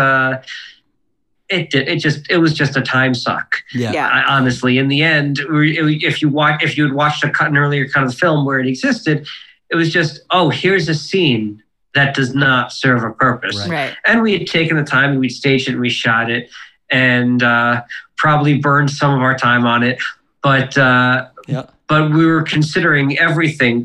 it was just a time suck. Yeah. Honestly, in the end, if you had watched an earlier cut of the film where it existed, it was just, here's a scene that does not serve a purpose. Right. And we had taken the time and we'd staged it and we shot it, and probably burned some of our time on it. But we were considering everything.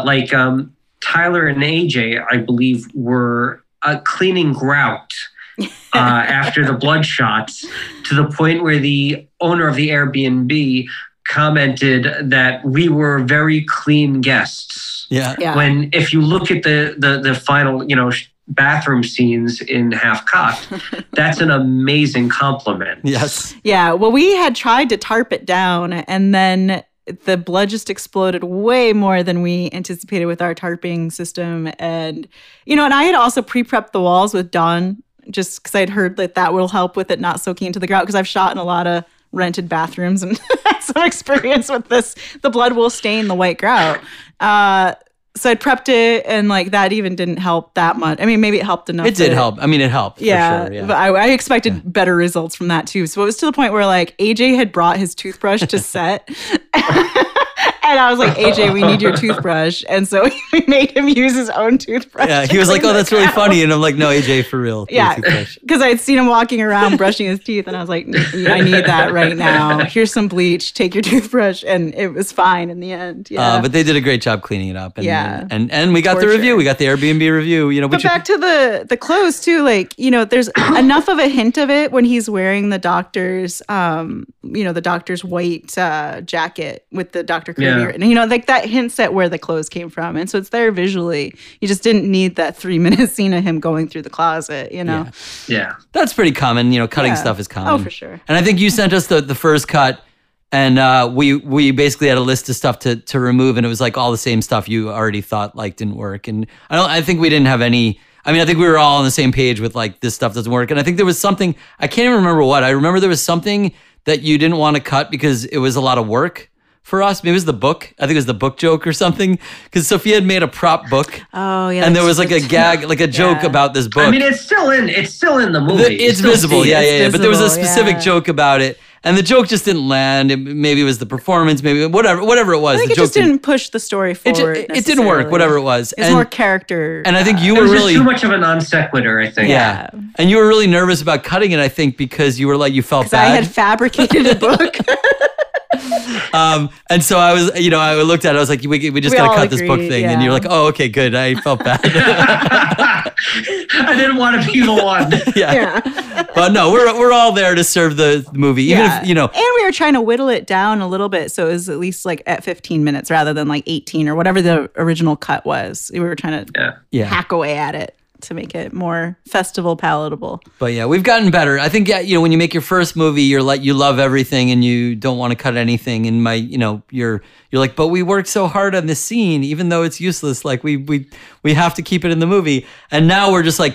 Tyler and AJ, I believe, were cleaning grout after the blood shots, to the point where the owner of the Airbnb commented that we were very clean guests. Yeah. When, if you look at the final, bathroom scenes in Half Cocked, that's an amazing compliment. Yes. Yeah. Well, we had tried to tarp it down, and then the blood just exploded way more than we anticipated with our tarping system. And, and I had also pre-prepped the walls with Dawn, just because I'd heard that will help with it not soaking into the grout, because I've shot in a lot of rented bathrooms and some experience with this. The blood will stain the white grout. So I prepped it, and that even didn't help that much. I mean, maybe it helped enough. It did help. I mean, it helped. Yeah, for sure, yeah. But I expected better results from that too. So it was to the point where AJ had brought his toothbrush to set. And I was like, AJ, we need your toothbrush. And so we made him use his own toothbrush. Yeah, he was like, that's really funny. And I'm like, no, AJ, for real. Yeah, because I had seen him walking around brushing his teeth. And I was like, I need that right now. Here's some bleach. Take your toothbrush. And it was fine in the end. Yeah. But they did a great job cleaning it up. And, yeah. And we got the review. We got the Airbnb review. But back to the clothes too. There's enough of a hint of it when he's wearing the doctor's, the doctor's white jacket with the Dr. Kirby. And, that hints at where the clothes came from. And so it's there visually. You just didn't need that 3-minute scene of him going through the closet, Yeah. That's pretty common. Cutting stuff is common. Oh, for sure. And I think you sent us the first cut, and we basically had a list of stuff to remove, and it was all the same stuff you already thought didn't work. And I think we didn't have any. I mean, I think we were all on the same page with this stuff doesn't work. And I think there was something, I can't even remember what. I remember there was something that you didn't want to cut because it was a lot of work for us. Maybe it was the book. I think it was the book joke or something. Because Sophia had made a prop book. Oh, yeah. And there was a gag, a joke about this book. I mean, it's still in the movie. It's visible. Yeah. But there was a specific joke about it. And the joke just didn't land. Maybe it was the performance, maybe whatever it was. I think the it just didn't push the story forward. It didn't work, whatever it was. It's more character. And I think you it were was really just too much of a non sequitur, I think. Yeah. And you were really nervous about cutting it, I think, because you were you felt bad. I had fabricated a book. And so I was, I looked at it, I was like, we just got to cut this book thing. Yeah. And you're like, oh, okay, good. I felt bad. I didn't want to be the one. Yeah. But no, we're all there to serve the movie. Even if, And we were trying to whittle it down a little bit. So it was at least at 15 minutes rather than 18 or whatever the original cut was. We were trying to hack away at it to make it more festival palatable. But yeah, we've gotten better. I think when you make your first movie, you're you love everything and you don't want to cut anything. And you're like, but we worked so hard on this scene, even though it's useless. We have to keep it in the movie. And now we're just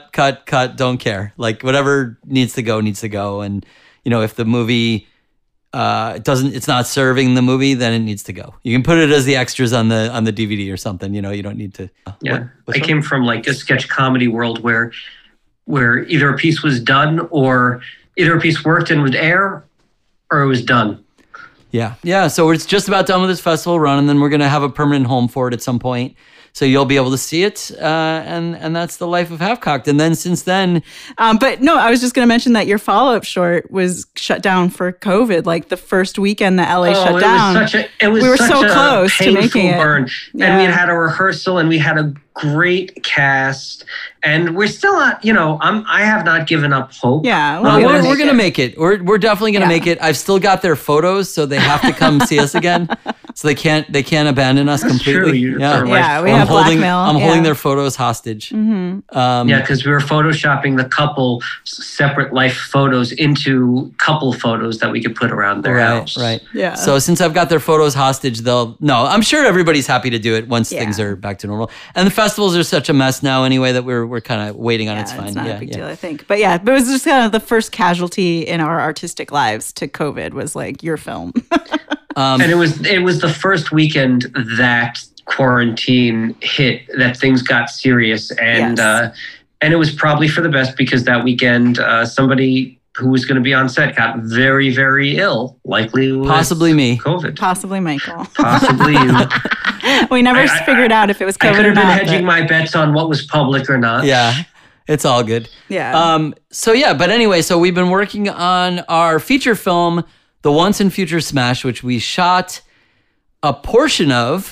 cut, don't care. Whatever needs to go needs to go. And if the movie it's not serving the movie, then it needs to go. You can put it as the extras on the DVD or something. You don't need to. Yeah, I came from like a sketch comedy world where either a piece was done or either a piece worked and would air, or it was done. Yeah. So it's just about done with this festival run, and then we're gonna have a permanent home for it at some point. So you'll be able to see it, and that's the life of Half-Cocked. And then since then, but no, I was just going to mention that your follow-up short was shut down for COVID. Like the first weekend that LA shut down, we were so close to making it. Burn. Yeah. And we had a rehearsal, and we had a great cast, and we're still not. I have not given up hope. Yeah, we're going to make it. We're definitely going to make it. I've still got their photos, so they have to come see us again. So they can't abandon us completely. We have blackmail. I'm holding their photos hostage. Mm-hmm. Because we were photoshopping the couple separate life photos into couple photos that we could put around their house. Right. Yeah. So since I've got their photos hostage, I'm sure everybody's happy to do it once things are back to normal. And the festivals are such a mess now anyway that we're kind of waiting on. It's fine. It's not a big deal, I think. But it was just kind of the first casualty in our artistic lives to COVID was like your film. And it was the first weekend that quarantine hit, that things got serious, and it was probably for the best, because that weekend somebody who was going to be on set got very, very ill, likely with possibly me, COVID, possibly Michael, possibly you. We never figured out if it was COVID or not. I could have been hedging my bets on what was public or not. Yeah. It's all good. Yeah. But anyway, so we've been working on our feature film, The Once and Future Smash, which we shot a portion of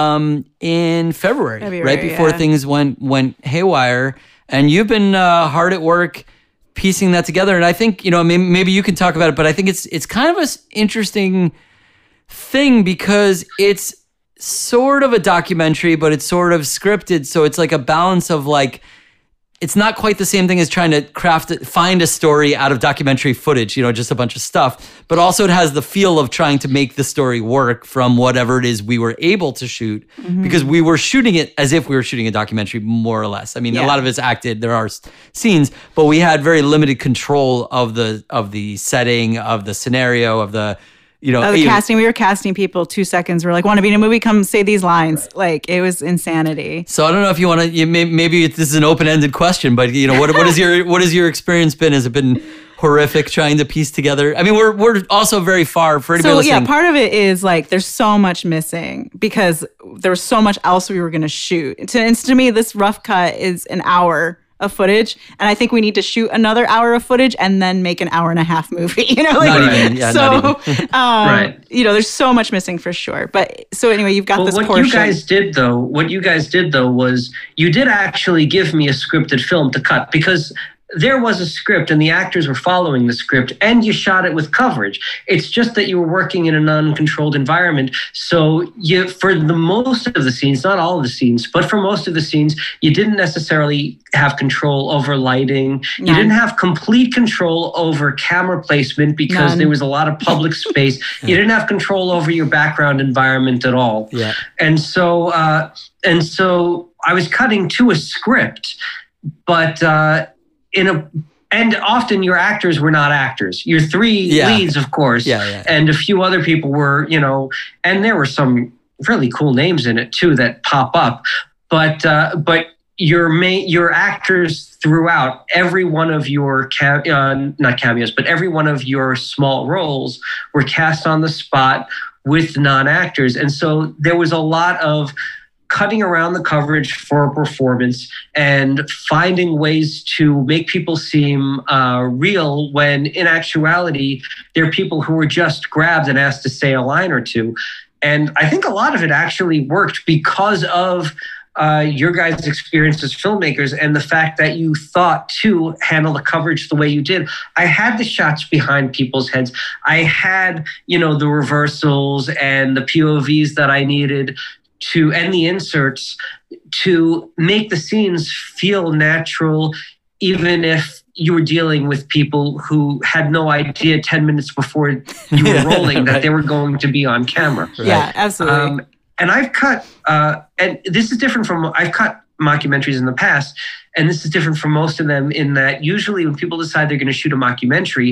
in February, right before things went haywire. And you've been hard at work piecing that together. And I think, maybe you can talk about it, but I think it's kind of an interesting thing because it's sort of a documentary, but it's sort of scripted. So it's like a balance of like, it's not quite the same thing as trying to find a story out of documentary footage, just a bunch of stuff. But also it has the feel of trying to make the story work from whatever it is we were able to shoot, because we were shooting it as if we were shooting a documentary, more or less. I mean, a lot of it's acted. There are scenes, but we had very limited control of the setting, of the scenario, of the the casting. We were casting people 2 seconds. We're like, want to be in a movie? Come say these lines. Right. Like, it was insanity. So I don't know if you want to. Maybe this is an open-ended question, but what has your experience been? Has it been horrific trying to piece together? I mean, we're also very far for anybody listening. Yeah, part of it is like there's so much missing because there was so much else we were going to shoot. To me, this rough cut is an hour of footage, and I think we need to shoot another hour of footage and then make an hour-and-a-half movie. Not even. Right. There's so much missing for sure. But so anyway, you've got this portion. What you guys did though was you did actually give me a scripted film to cut, because there was a script and the actors were following the script, and you shot it with coverage. It's just that you were working in an uncontrolled environment. So for the most of the scenes, not all of the scenes, but for most of the scenes, you didn't necessarily have control over lighting. None. You didn't have complete control over camera placement because there was a lot of public space. You didn't have control over your background environment at all. Yeah. And so I was cutting to a script, but and often your actors were not actors. Your three leads, of course, and a few other people were, and there were some really cool names in it too that pop up. But your actors throughout, every one of your not cameos, but every one of your small roles were cast on the spot with non-actors, and so there was a lot of cutting around the coverage for a performance and finding ways to make people seem real when in actuality, they're people who were just grabbed and asked to say a line or two. And I think a lot of it actually worked because of your guys' experience as filmmakers and the fact that you thought to handle the coverage the way you did. I had the shots behind people's heads. I had, the reversals and the POVs that I needed and the inserts to make the scenes feel natural, even if you were dealing with people who had no idea 10 minutes before you were rolling that they were going to be on camera. Right. Yeah, absolutely. And I've cut, and this is different I've cut mockumentaries in the past, and this is different from most of them in that usually when people decide they're going to shoot a mockumentary,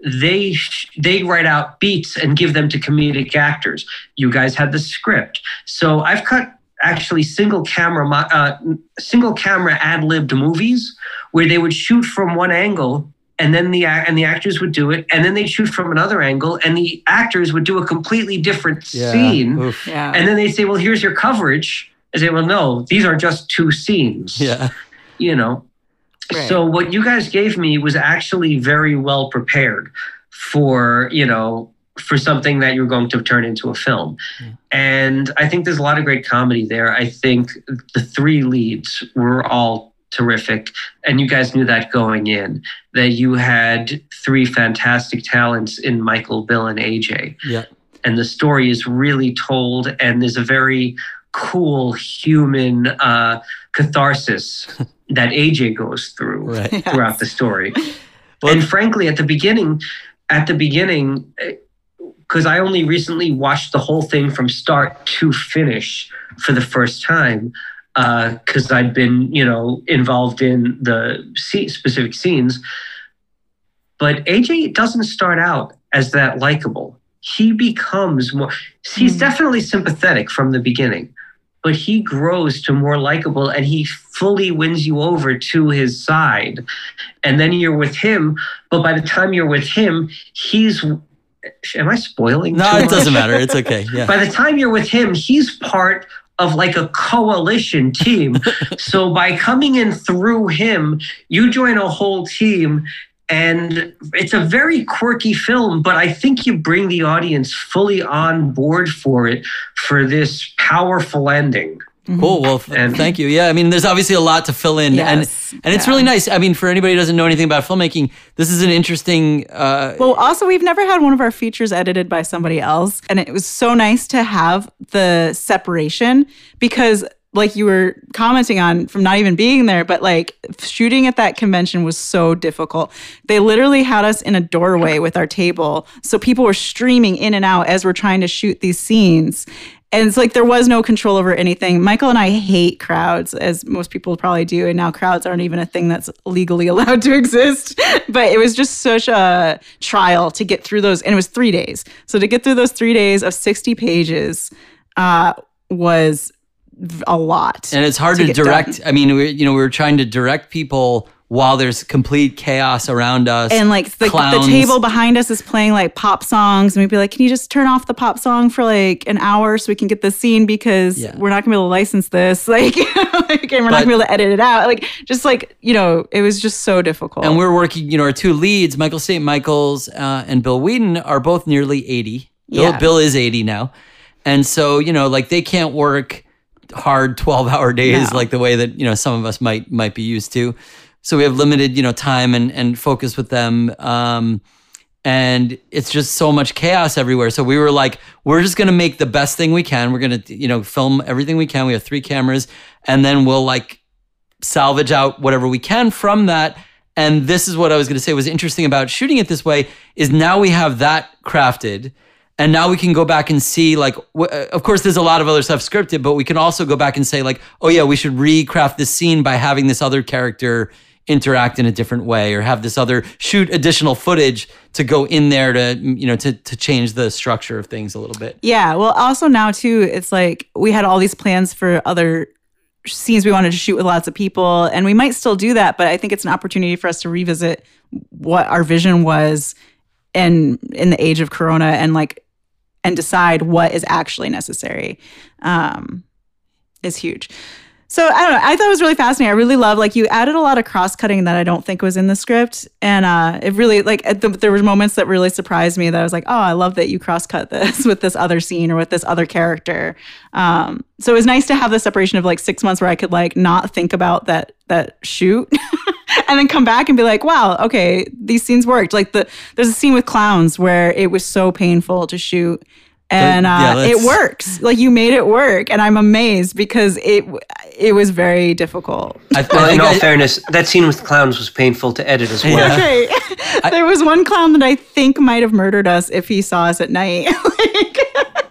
they write out beats and give them to comedic actors. You guys had the script. So I've cut actually single camera ad-libbed movies where they would shoot from one angle and then the actors would do it, and then they'd shoot from another angle and the actors would do a completely different scene. Yeah. And then they'd say, well, here's your coverage. I say, well, no, these are just two scenes. Yeah. You know. Right. So what you guys gave me was actually very well prepared for, you know, for something that you're going to turn into a film. Yeah. And I think there's a lot of great comedy there. I think the three leads were all terrific. And you guys knew that going in, that you had three fantastic talents in Michael, Bill, and AJ. Yeah. And the story is really told, and there's a very cool human catharsis that AJ goes through throughout the story. Well, and frankly, at the beginning, because I only recently watched the whole thing from start to finish for the first time, because I'd been, you know, involved in the specific scenes. But AJ doesn't start out as that likable. He becomes more, he's definitely sympathetic from the beginning, but he grows to more likable and he fully wins you over to his side. And then you're with him, but by the time you're with him, am I spoiling? No, it doesn't matter. It's okay. Yeah. By the time you're with him, he's part of like a coalition team. So by coming in through him, you join a whole team. And it's a very quirky film, but I think you bring the audience fully on board for it, for this powerful ending. Cool. Well, thank you. Yeah, I mean, there's obviously a lot to fill in, and it's really nice. I mean, for anybody who doesn't know anything about filmmaking, this is an interesting. Well, also, we've never had one of our features edited by somebody else, and it was so nice to have the separation because, like you were commenting on from not even being there, but like shooting at that convention was so difficult. They literally had us in a doorway with our table. So people were streaming in and out as we're trying to shoot these scenes. And it's like there was no control over anything. Michael and I hate crowds, as most people probably do. And now crowds aren't even a thing that's legally allowed to exist. But it was just such a trial to get through those. And it was 3 days. So to get through those 3 days of 60 pages was a lot. And it's hard to direct. Done. I mean, we were trying to direct people while there's complete chaos around us. And like the table behind us is playing like pop songs. And we'd be like, can you just turn off the pop song for like an hour so we can get this scene because we're not gonna be able to license this. Like, and we're not gonna be able to edit it out. Like, just like, it was just so difficult. And we're working, our two leads, Michael St. Michaels and Bill Whedon, are both nearly 80. Bill is 80 now. And so, like they can't work hard 12-hour days like the way that some of us might be used to. So we have limited time and focus with them, and it's just so much chaos everywhere. So we were like, we're just gonna make the best thing we can. We're gonna film everything we can. We have 3 cameras, and then we'll like salvage out whatever we can from that. And this is what I was gonna say was interesting about shooting it this way is now we have that crafted. And now we can go back and see, like, of course, there's a lot of other stuff scripted, but we can also go back and say, like, oh, yeah, we should recraft this scene by having this other character interact in a different way or have this other shoot additional footage to go in there to, to change the structure of things a little bit. Yeah. Well, also now, too, it's like we had all these plans for other scenes we wanted to shoot with lots of people, and we might still do that, but I think it's an opportunity for us to revisit what our vision was in the age of Corona and decide what is actually necessary is huge. So I don't know. I thought it was really fascinating. I really love, you added a lot of cross-cutting that I don't think was in the script. And it really, there were moments that really surprised me that I was like, oh, I love that you cross-cut this with this other scene or with this other character. So it was nice to have the separation of 6 months where I could not think about that shoot and then come back and be like, wow, okay, these scenes worked. There's a scene with clowns where it was so painful to shoot. And it works. You made it work, and I'm amazed because it was very difficult. In all fairness, that scene with clowns was painful to edit as well. Yeah. There was one clown that I think might have murdered us if he saw us at night.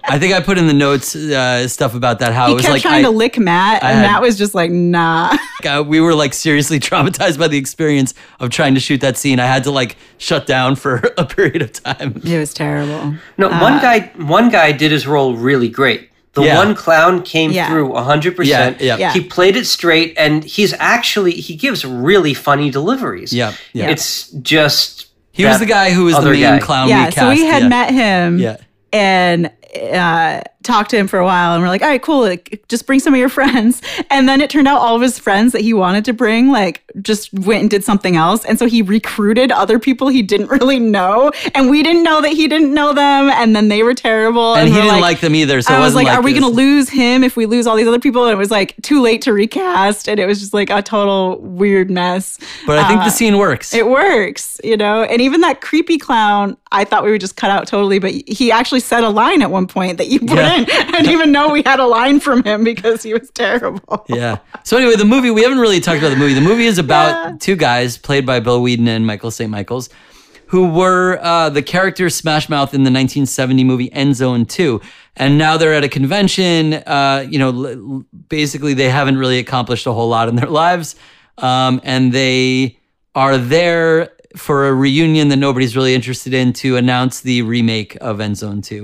I think I put in the notes stuff about that. How He it was kept like trying to lick Matt, and Matt was just like, nah. we were like seriously traumatized by the experience of trying to shoot that scene. I had to like shut down for a period of time. It was terrible. No, one guy did his role really great. The one clown came through 100%. Yeah. He played it straight, and he gives really funny deliveries. Yeah. It's just he was the guy who was the main clown we cast. So we had met him and talked to him for a while, and we're like, all right, cool, like, just bring some of your friends. And then it turned out all of his friends that he wanted to bring like just went and did something else, and so he recruited other people he didn't really know, and we didn't know that he didn't know them, and then they were terrible, and he didn't like them either. So I was like, are we this. gonna lose him if we lose all these other people? And it was like too late to recast, and it was just like a total weird mess. But I think the scene works. It works, you know. And even that creepy clown, I thought we would just cut out totally, but he actually said a line at one point that you put in. I didn't even know we had a line from him because he was terrible. Yeah. So anyway, the movie, we haven't really talked about the movie. The movie is about two guys played by Bill Whedon and Michael St. Michaels, who were the characters Smash Mouth in the 1970 movie End Zone 2. And now they're at a convention. Basically, they haven't really accomplished a whole lot in their lives. And they are there for a reunion that nobody's really interested in to announce the remake of End Zone 2.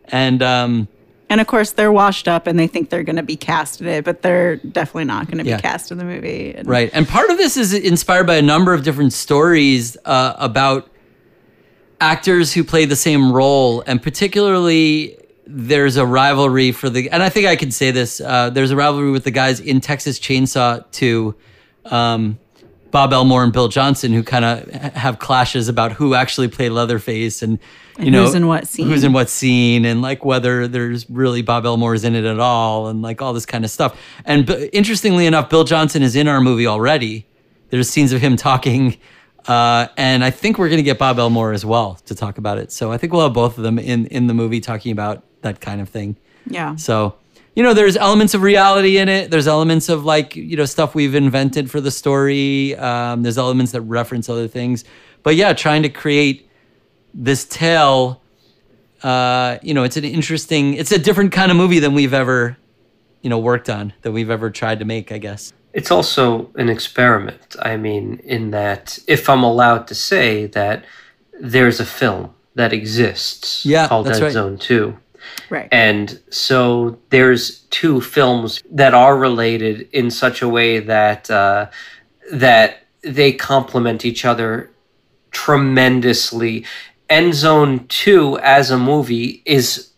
And of course, they're washed up and they think they're going to be cast in it, but they're definitely not going to be cast in the movie. Right. And part of this is inspired by a number of different stories about actors who play the same role. And particularly, there's a rivalry and I think I can say this, there's a rivalry with the guys in Texas Chainsaw 2, Bob Elmore and Bill Johnson, who kind of have clashes about who actually played Leatherface and who's in what scene, and like whether there's really Bob Elmore's in it at all, and like all this kind of stuff. And interestingly enough, Bill Johnson is in our movie already. There's scenes of him talking, and I think we're going to get Bob Elmore as well to talk about it. So I think we'll have both of them in the movie talking about that kind of thing. Yeah. So, there's elements of reality in it. There's elements of like, stuff we've invented for the story. There's elements that reference other things. But yeah, trying to create this tale, it's it's a different kind of movie than we've ever, worked on, that we've ever tried to make, I guess. It's also an experiment. I mean, in that, if I'm allowed to say that there's a film that exists called End Zone 2. Right. And so there's two films that are related in such a way that that they complement each other tremendously. End Zone 2 as a movie is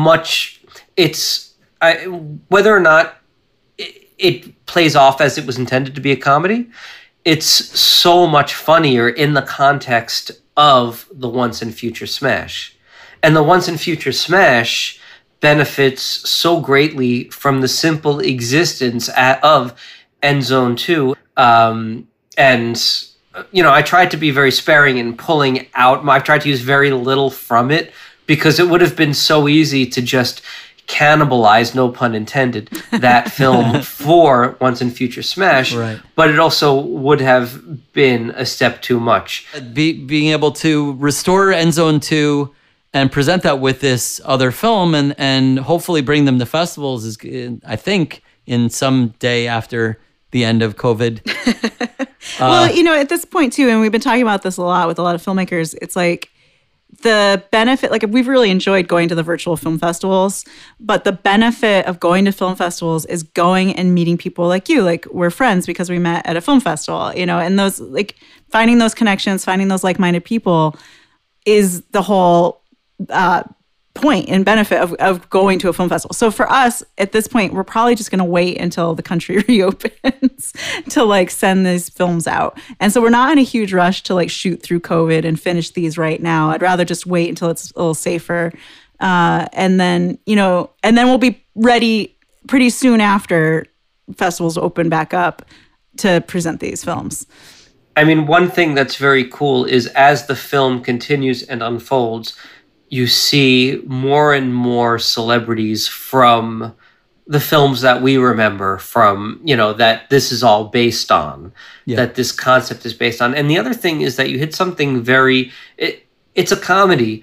whether or not it plays off as it was intended to be a comedy, it's so much funnier in the context of the Once and Future Smash. And the Once and Future Smash benefits so greatly from the simple existence of End Zone 2. I tried to be very sparing in pulling out. I've tried to use very little from it because it would have been so easy to just cannibalize, no pun intended, that film for Once and Future Smash. Right. But it also would have been a step too much. Being able to restore End Zone 2 and present that with this other film and hopefully bring them to festivals is, I think, in some day after the end of COVID. Well, at this point too, and we've been talking about this a lot with a lot of filmmakers, it's like the benefit, like we've really enjoyed going to the virtual film festivals, but the benefit of going to film festivals is going and meeting people like you. Like we're friends because we met at a film festival, and those, like finding those connections, finding those like-minded people is the whole point and benefit of going to a film festival. So for us at this point, we're probably just going to wait until the country reopens to like send these films out. And so we're not in a huge rush to like shoot through COVID and finish these right now. I'd rather just wait until it's a little safer. And then we'll be ready pretty soon after festivals open back up to present these films. I mean, one thing that's very cool is as the film continues and unfolds, you see more and more celebrities from the films that we remember from, that this is all based on, that this concept is based on. And the other thing is that you hit something it's a comedy,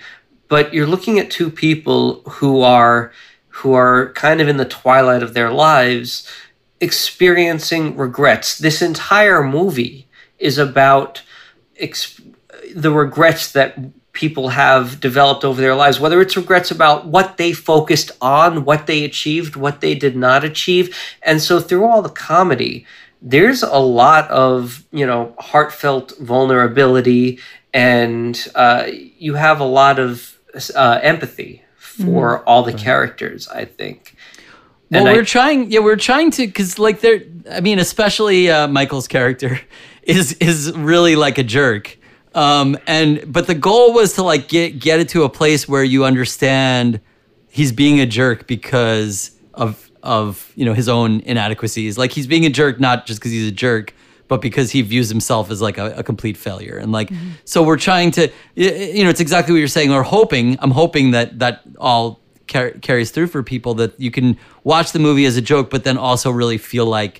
but you're looking at two people who are kind of in the twilight of their lives, experiencing regrets. This entire movie is about the regrets that people have developed over their lives, whether it's regrets about what they focused on, what they achieved, what they did not achieve. And so through all the comedy, there's a lot of, heartfelt vulnerability, and you have a lot of empathy for all the characters, I think. Well, we're trying to, because like especially Michael's character is really like a jerk. But the goal was to like get it to a place where you understand he's being a jerk because of his own inadequacies. Like he's being a jerk not just because he's a jerk, but because he views himself as like a complete failure. And like, so we're trying to, it's exactly what you're saying. I'm hoping that all carries through for people, that you can watch the movie as a joke, but then also really feel like,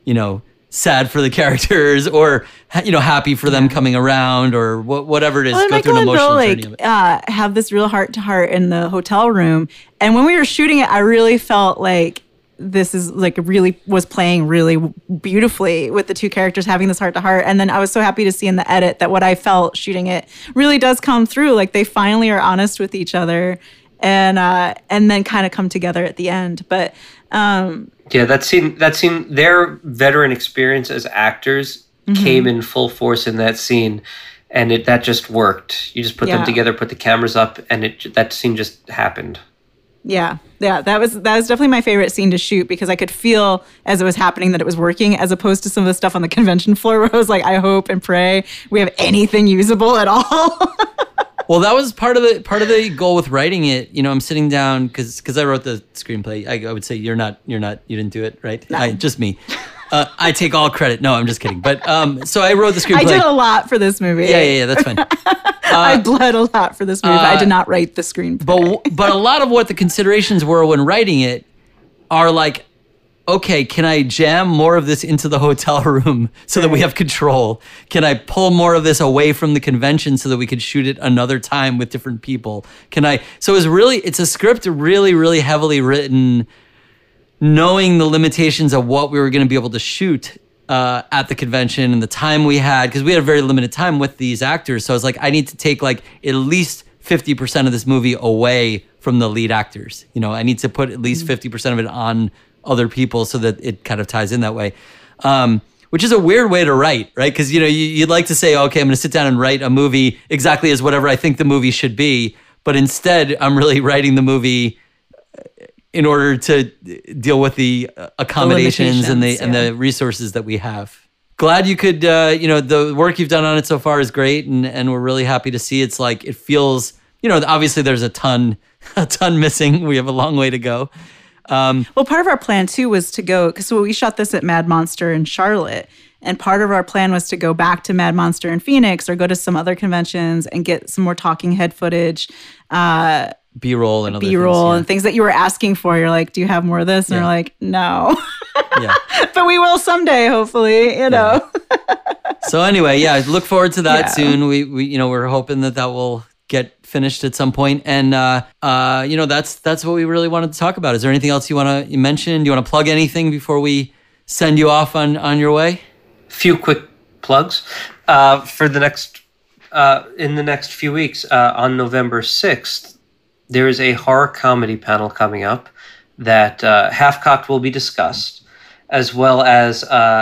sad for the characters, or happy for them coming around, or whatever it is. Well, Michael and Bill have this real heart to heart in the hotel room, and when we were shooting it, I really felt like this is like was playing really beautifully with the two characters having this heart to heart. And then I was so happy to see in the edit that what I felt shooting it really does come through. Like they finally are honest with each other, and then kind of come together at the end. But yeah, that scene, their veteran experience as actors came in full force in that scene, and that just worked. You just put them together, put the cameras up, and that scene just happened. Yeah, that was definitely my favorite scene to shoot, because I could feel as it was happening that it was working, as opposed to some of the stuff on the convention floor where I was like, I hope and pray we have anything usable at all. Well, that was part of the goal with writing it. I'm sitting down because I wrote the screenplay. I would say you didn't do it, right? No. Just me. I take all credit. No, I'm just kidding. But so I wrote the screenplay. I did a lot for this movie. Yeah, that's fine. I bled a lot for this movie. I did not write the screenplay. But a lot of what the considerations were when writing it are like, okay, can I jam more of this into the hotel room so that we have control? Can I pull more of this away from the convention so that we could shoot it another time with different people? So it's a script really, really heavily written, knowing the limitations of what we were going to be able to shoot at the convention and the time we had, because we had a very limited time with these actors. So I was like, I need to take like at least 50% of this movie away from the lead actors. I need to put at least 50% of it on other people so that it kind of ties in that way, which is a weird way to write, right? Because you'd like to say, okay, I'm going to sit down and write a movie exactly as whatever I think the movie should be, but instead I'm really writing the movie in order to deal with the accommodations and the resources that we have. Glad you could, the work you've done on it so far is great, and we're really happy to see. It's like, it feels, obviously there's a ton missing. We have a long way to go. Well, part of our plan too was to go, because we shot this at Mad Monster in Charlotte, and part of our plan was to go back to Mad Monster in Phoenix, or go to some other conventions and get some more talking head footage, B-roll and other B-roll things, and things that you were asking for. You're like, do you have more of this? And we're like, no. Yeah. But we will someday, hopefully, So anyway, look forward to that soon. We're hoping that will get finished at some point, and that's what we really wanted to talk about. Is there anything else you want to mention? Do you want to plug anything before we send you off on your way? Few quick plugs for the next in the next few weeks. On November 6th, there is a horror comedy panel coming up that Half-Cocked will be discussed, as well as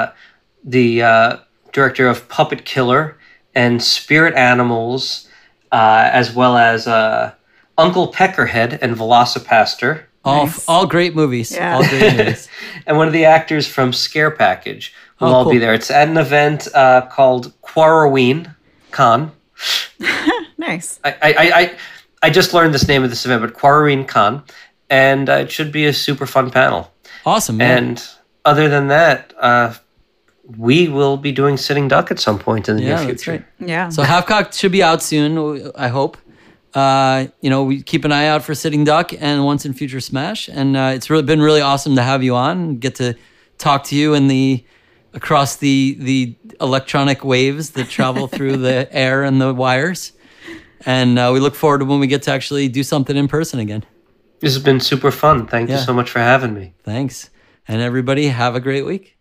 the director of Puppet Killer and Spirit Animals, as well as Uncle Peckerhead and Velocipaster. All great movies. Yeah. All great movies. And one of the actors from Scare Package will all be there. It's at an event called Quarraween Con. Nice. I just learned this name of this event, but Quarraween Con, and it should be a super fun panel. Awesome. Man. And other than that, we will be doing Sitting Duck at some point in the near future. That's right. Yeah. So Half-Cocked should be out soon, I hope. We keep an eye out for Sitting Duck and Once in Future Smash, and it's been really awesome to have you on and get to talk to you across the electronic waves that travel through the air and the wires. And we look forward to when we get to actually do something in person again. This has been super fun. Thank you so much for having me. Thanks. And everybody, have a great week.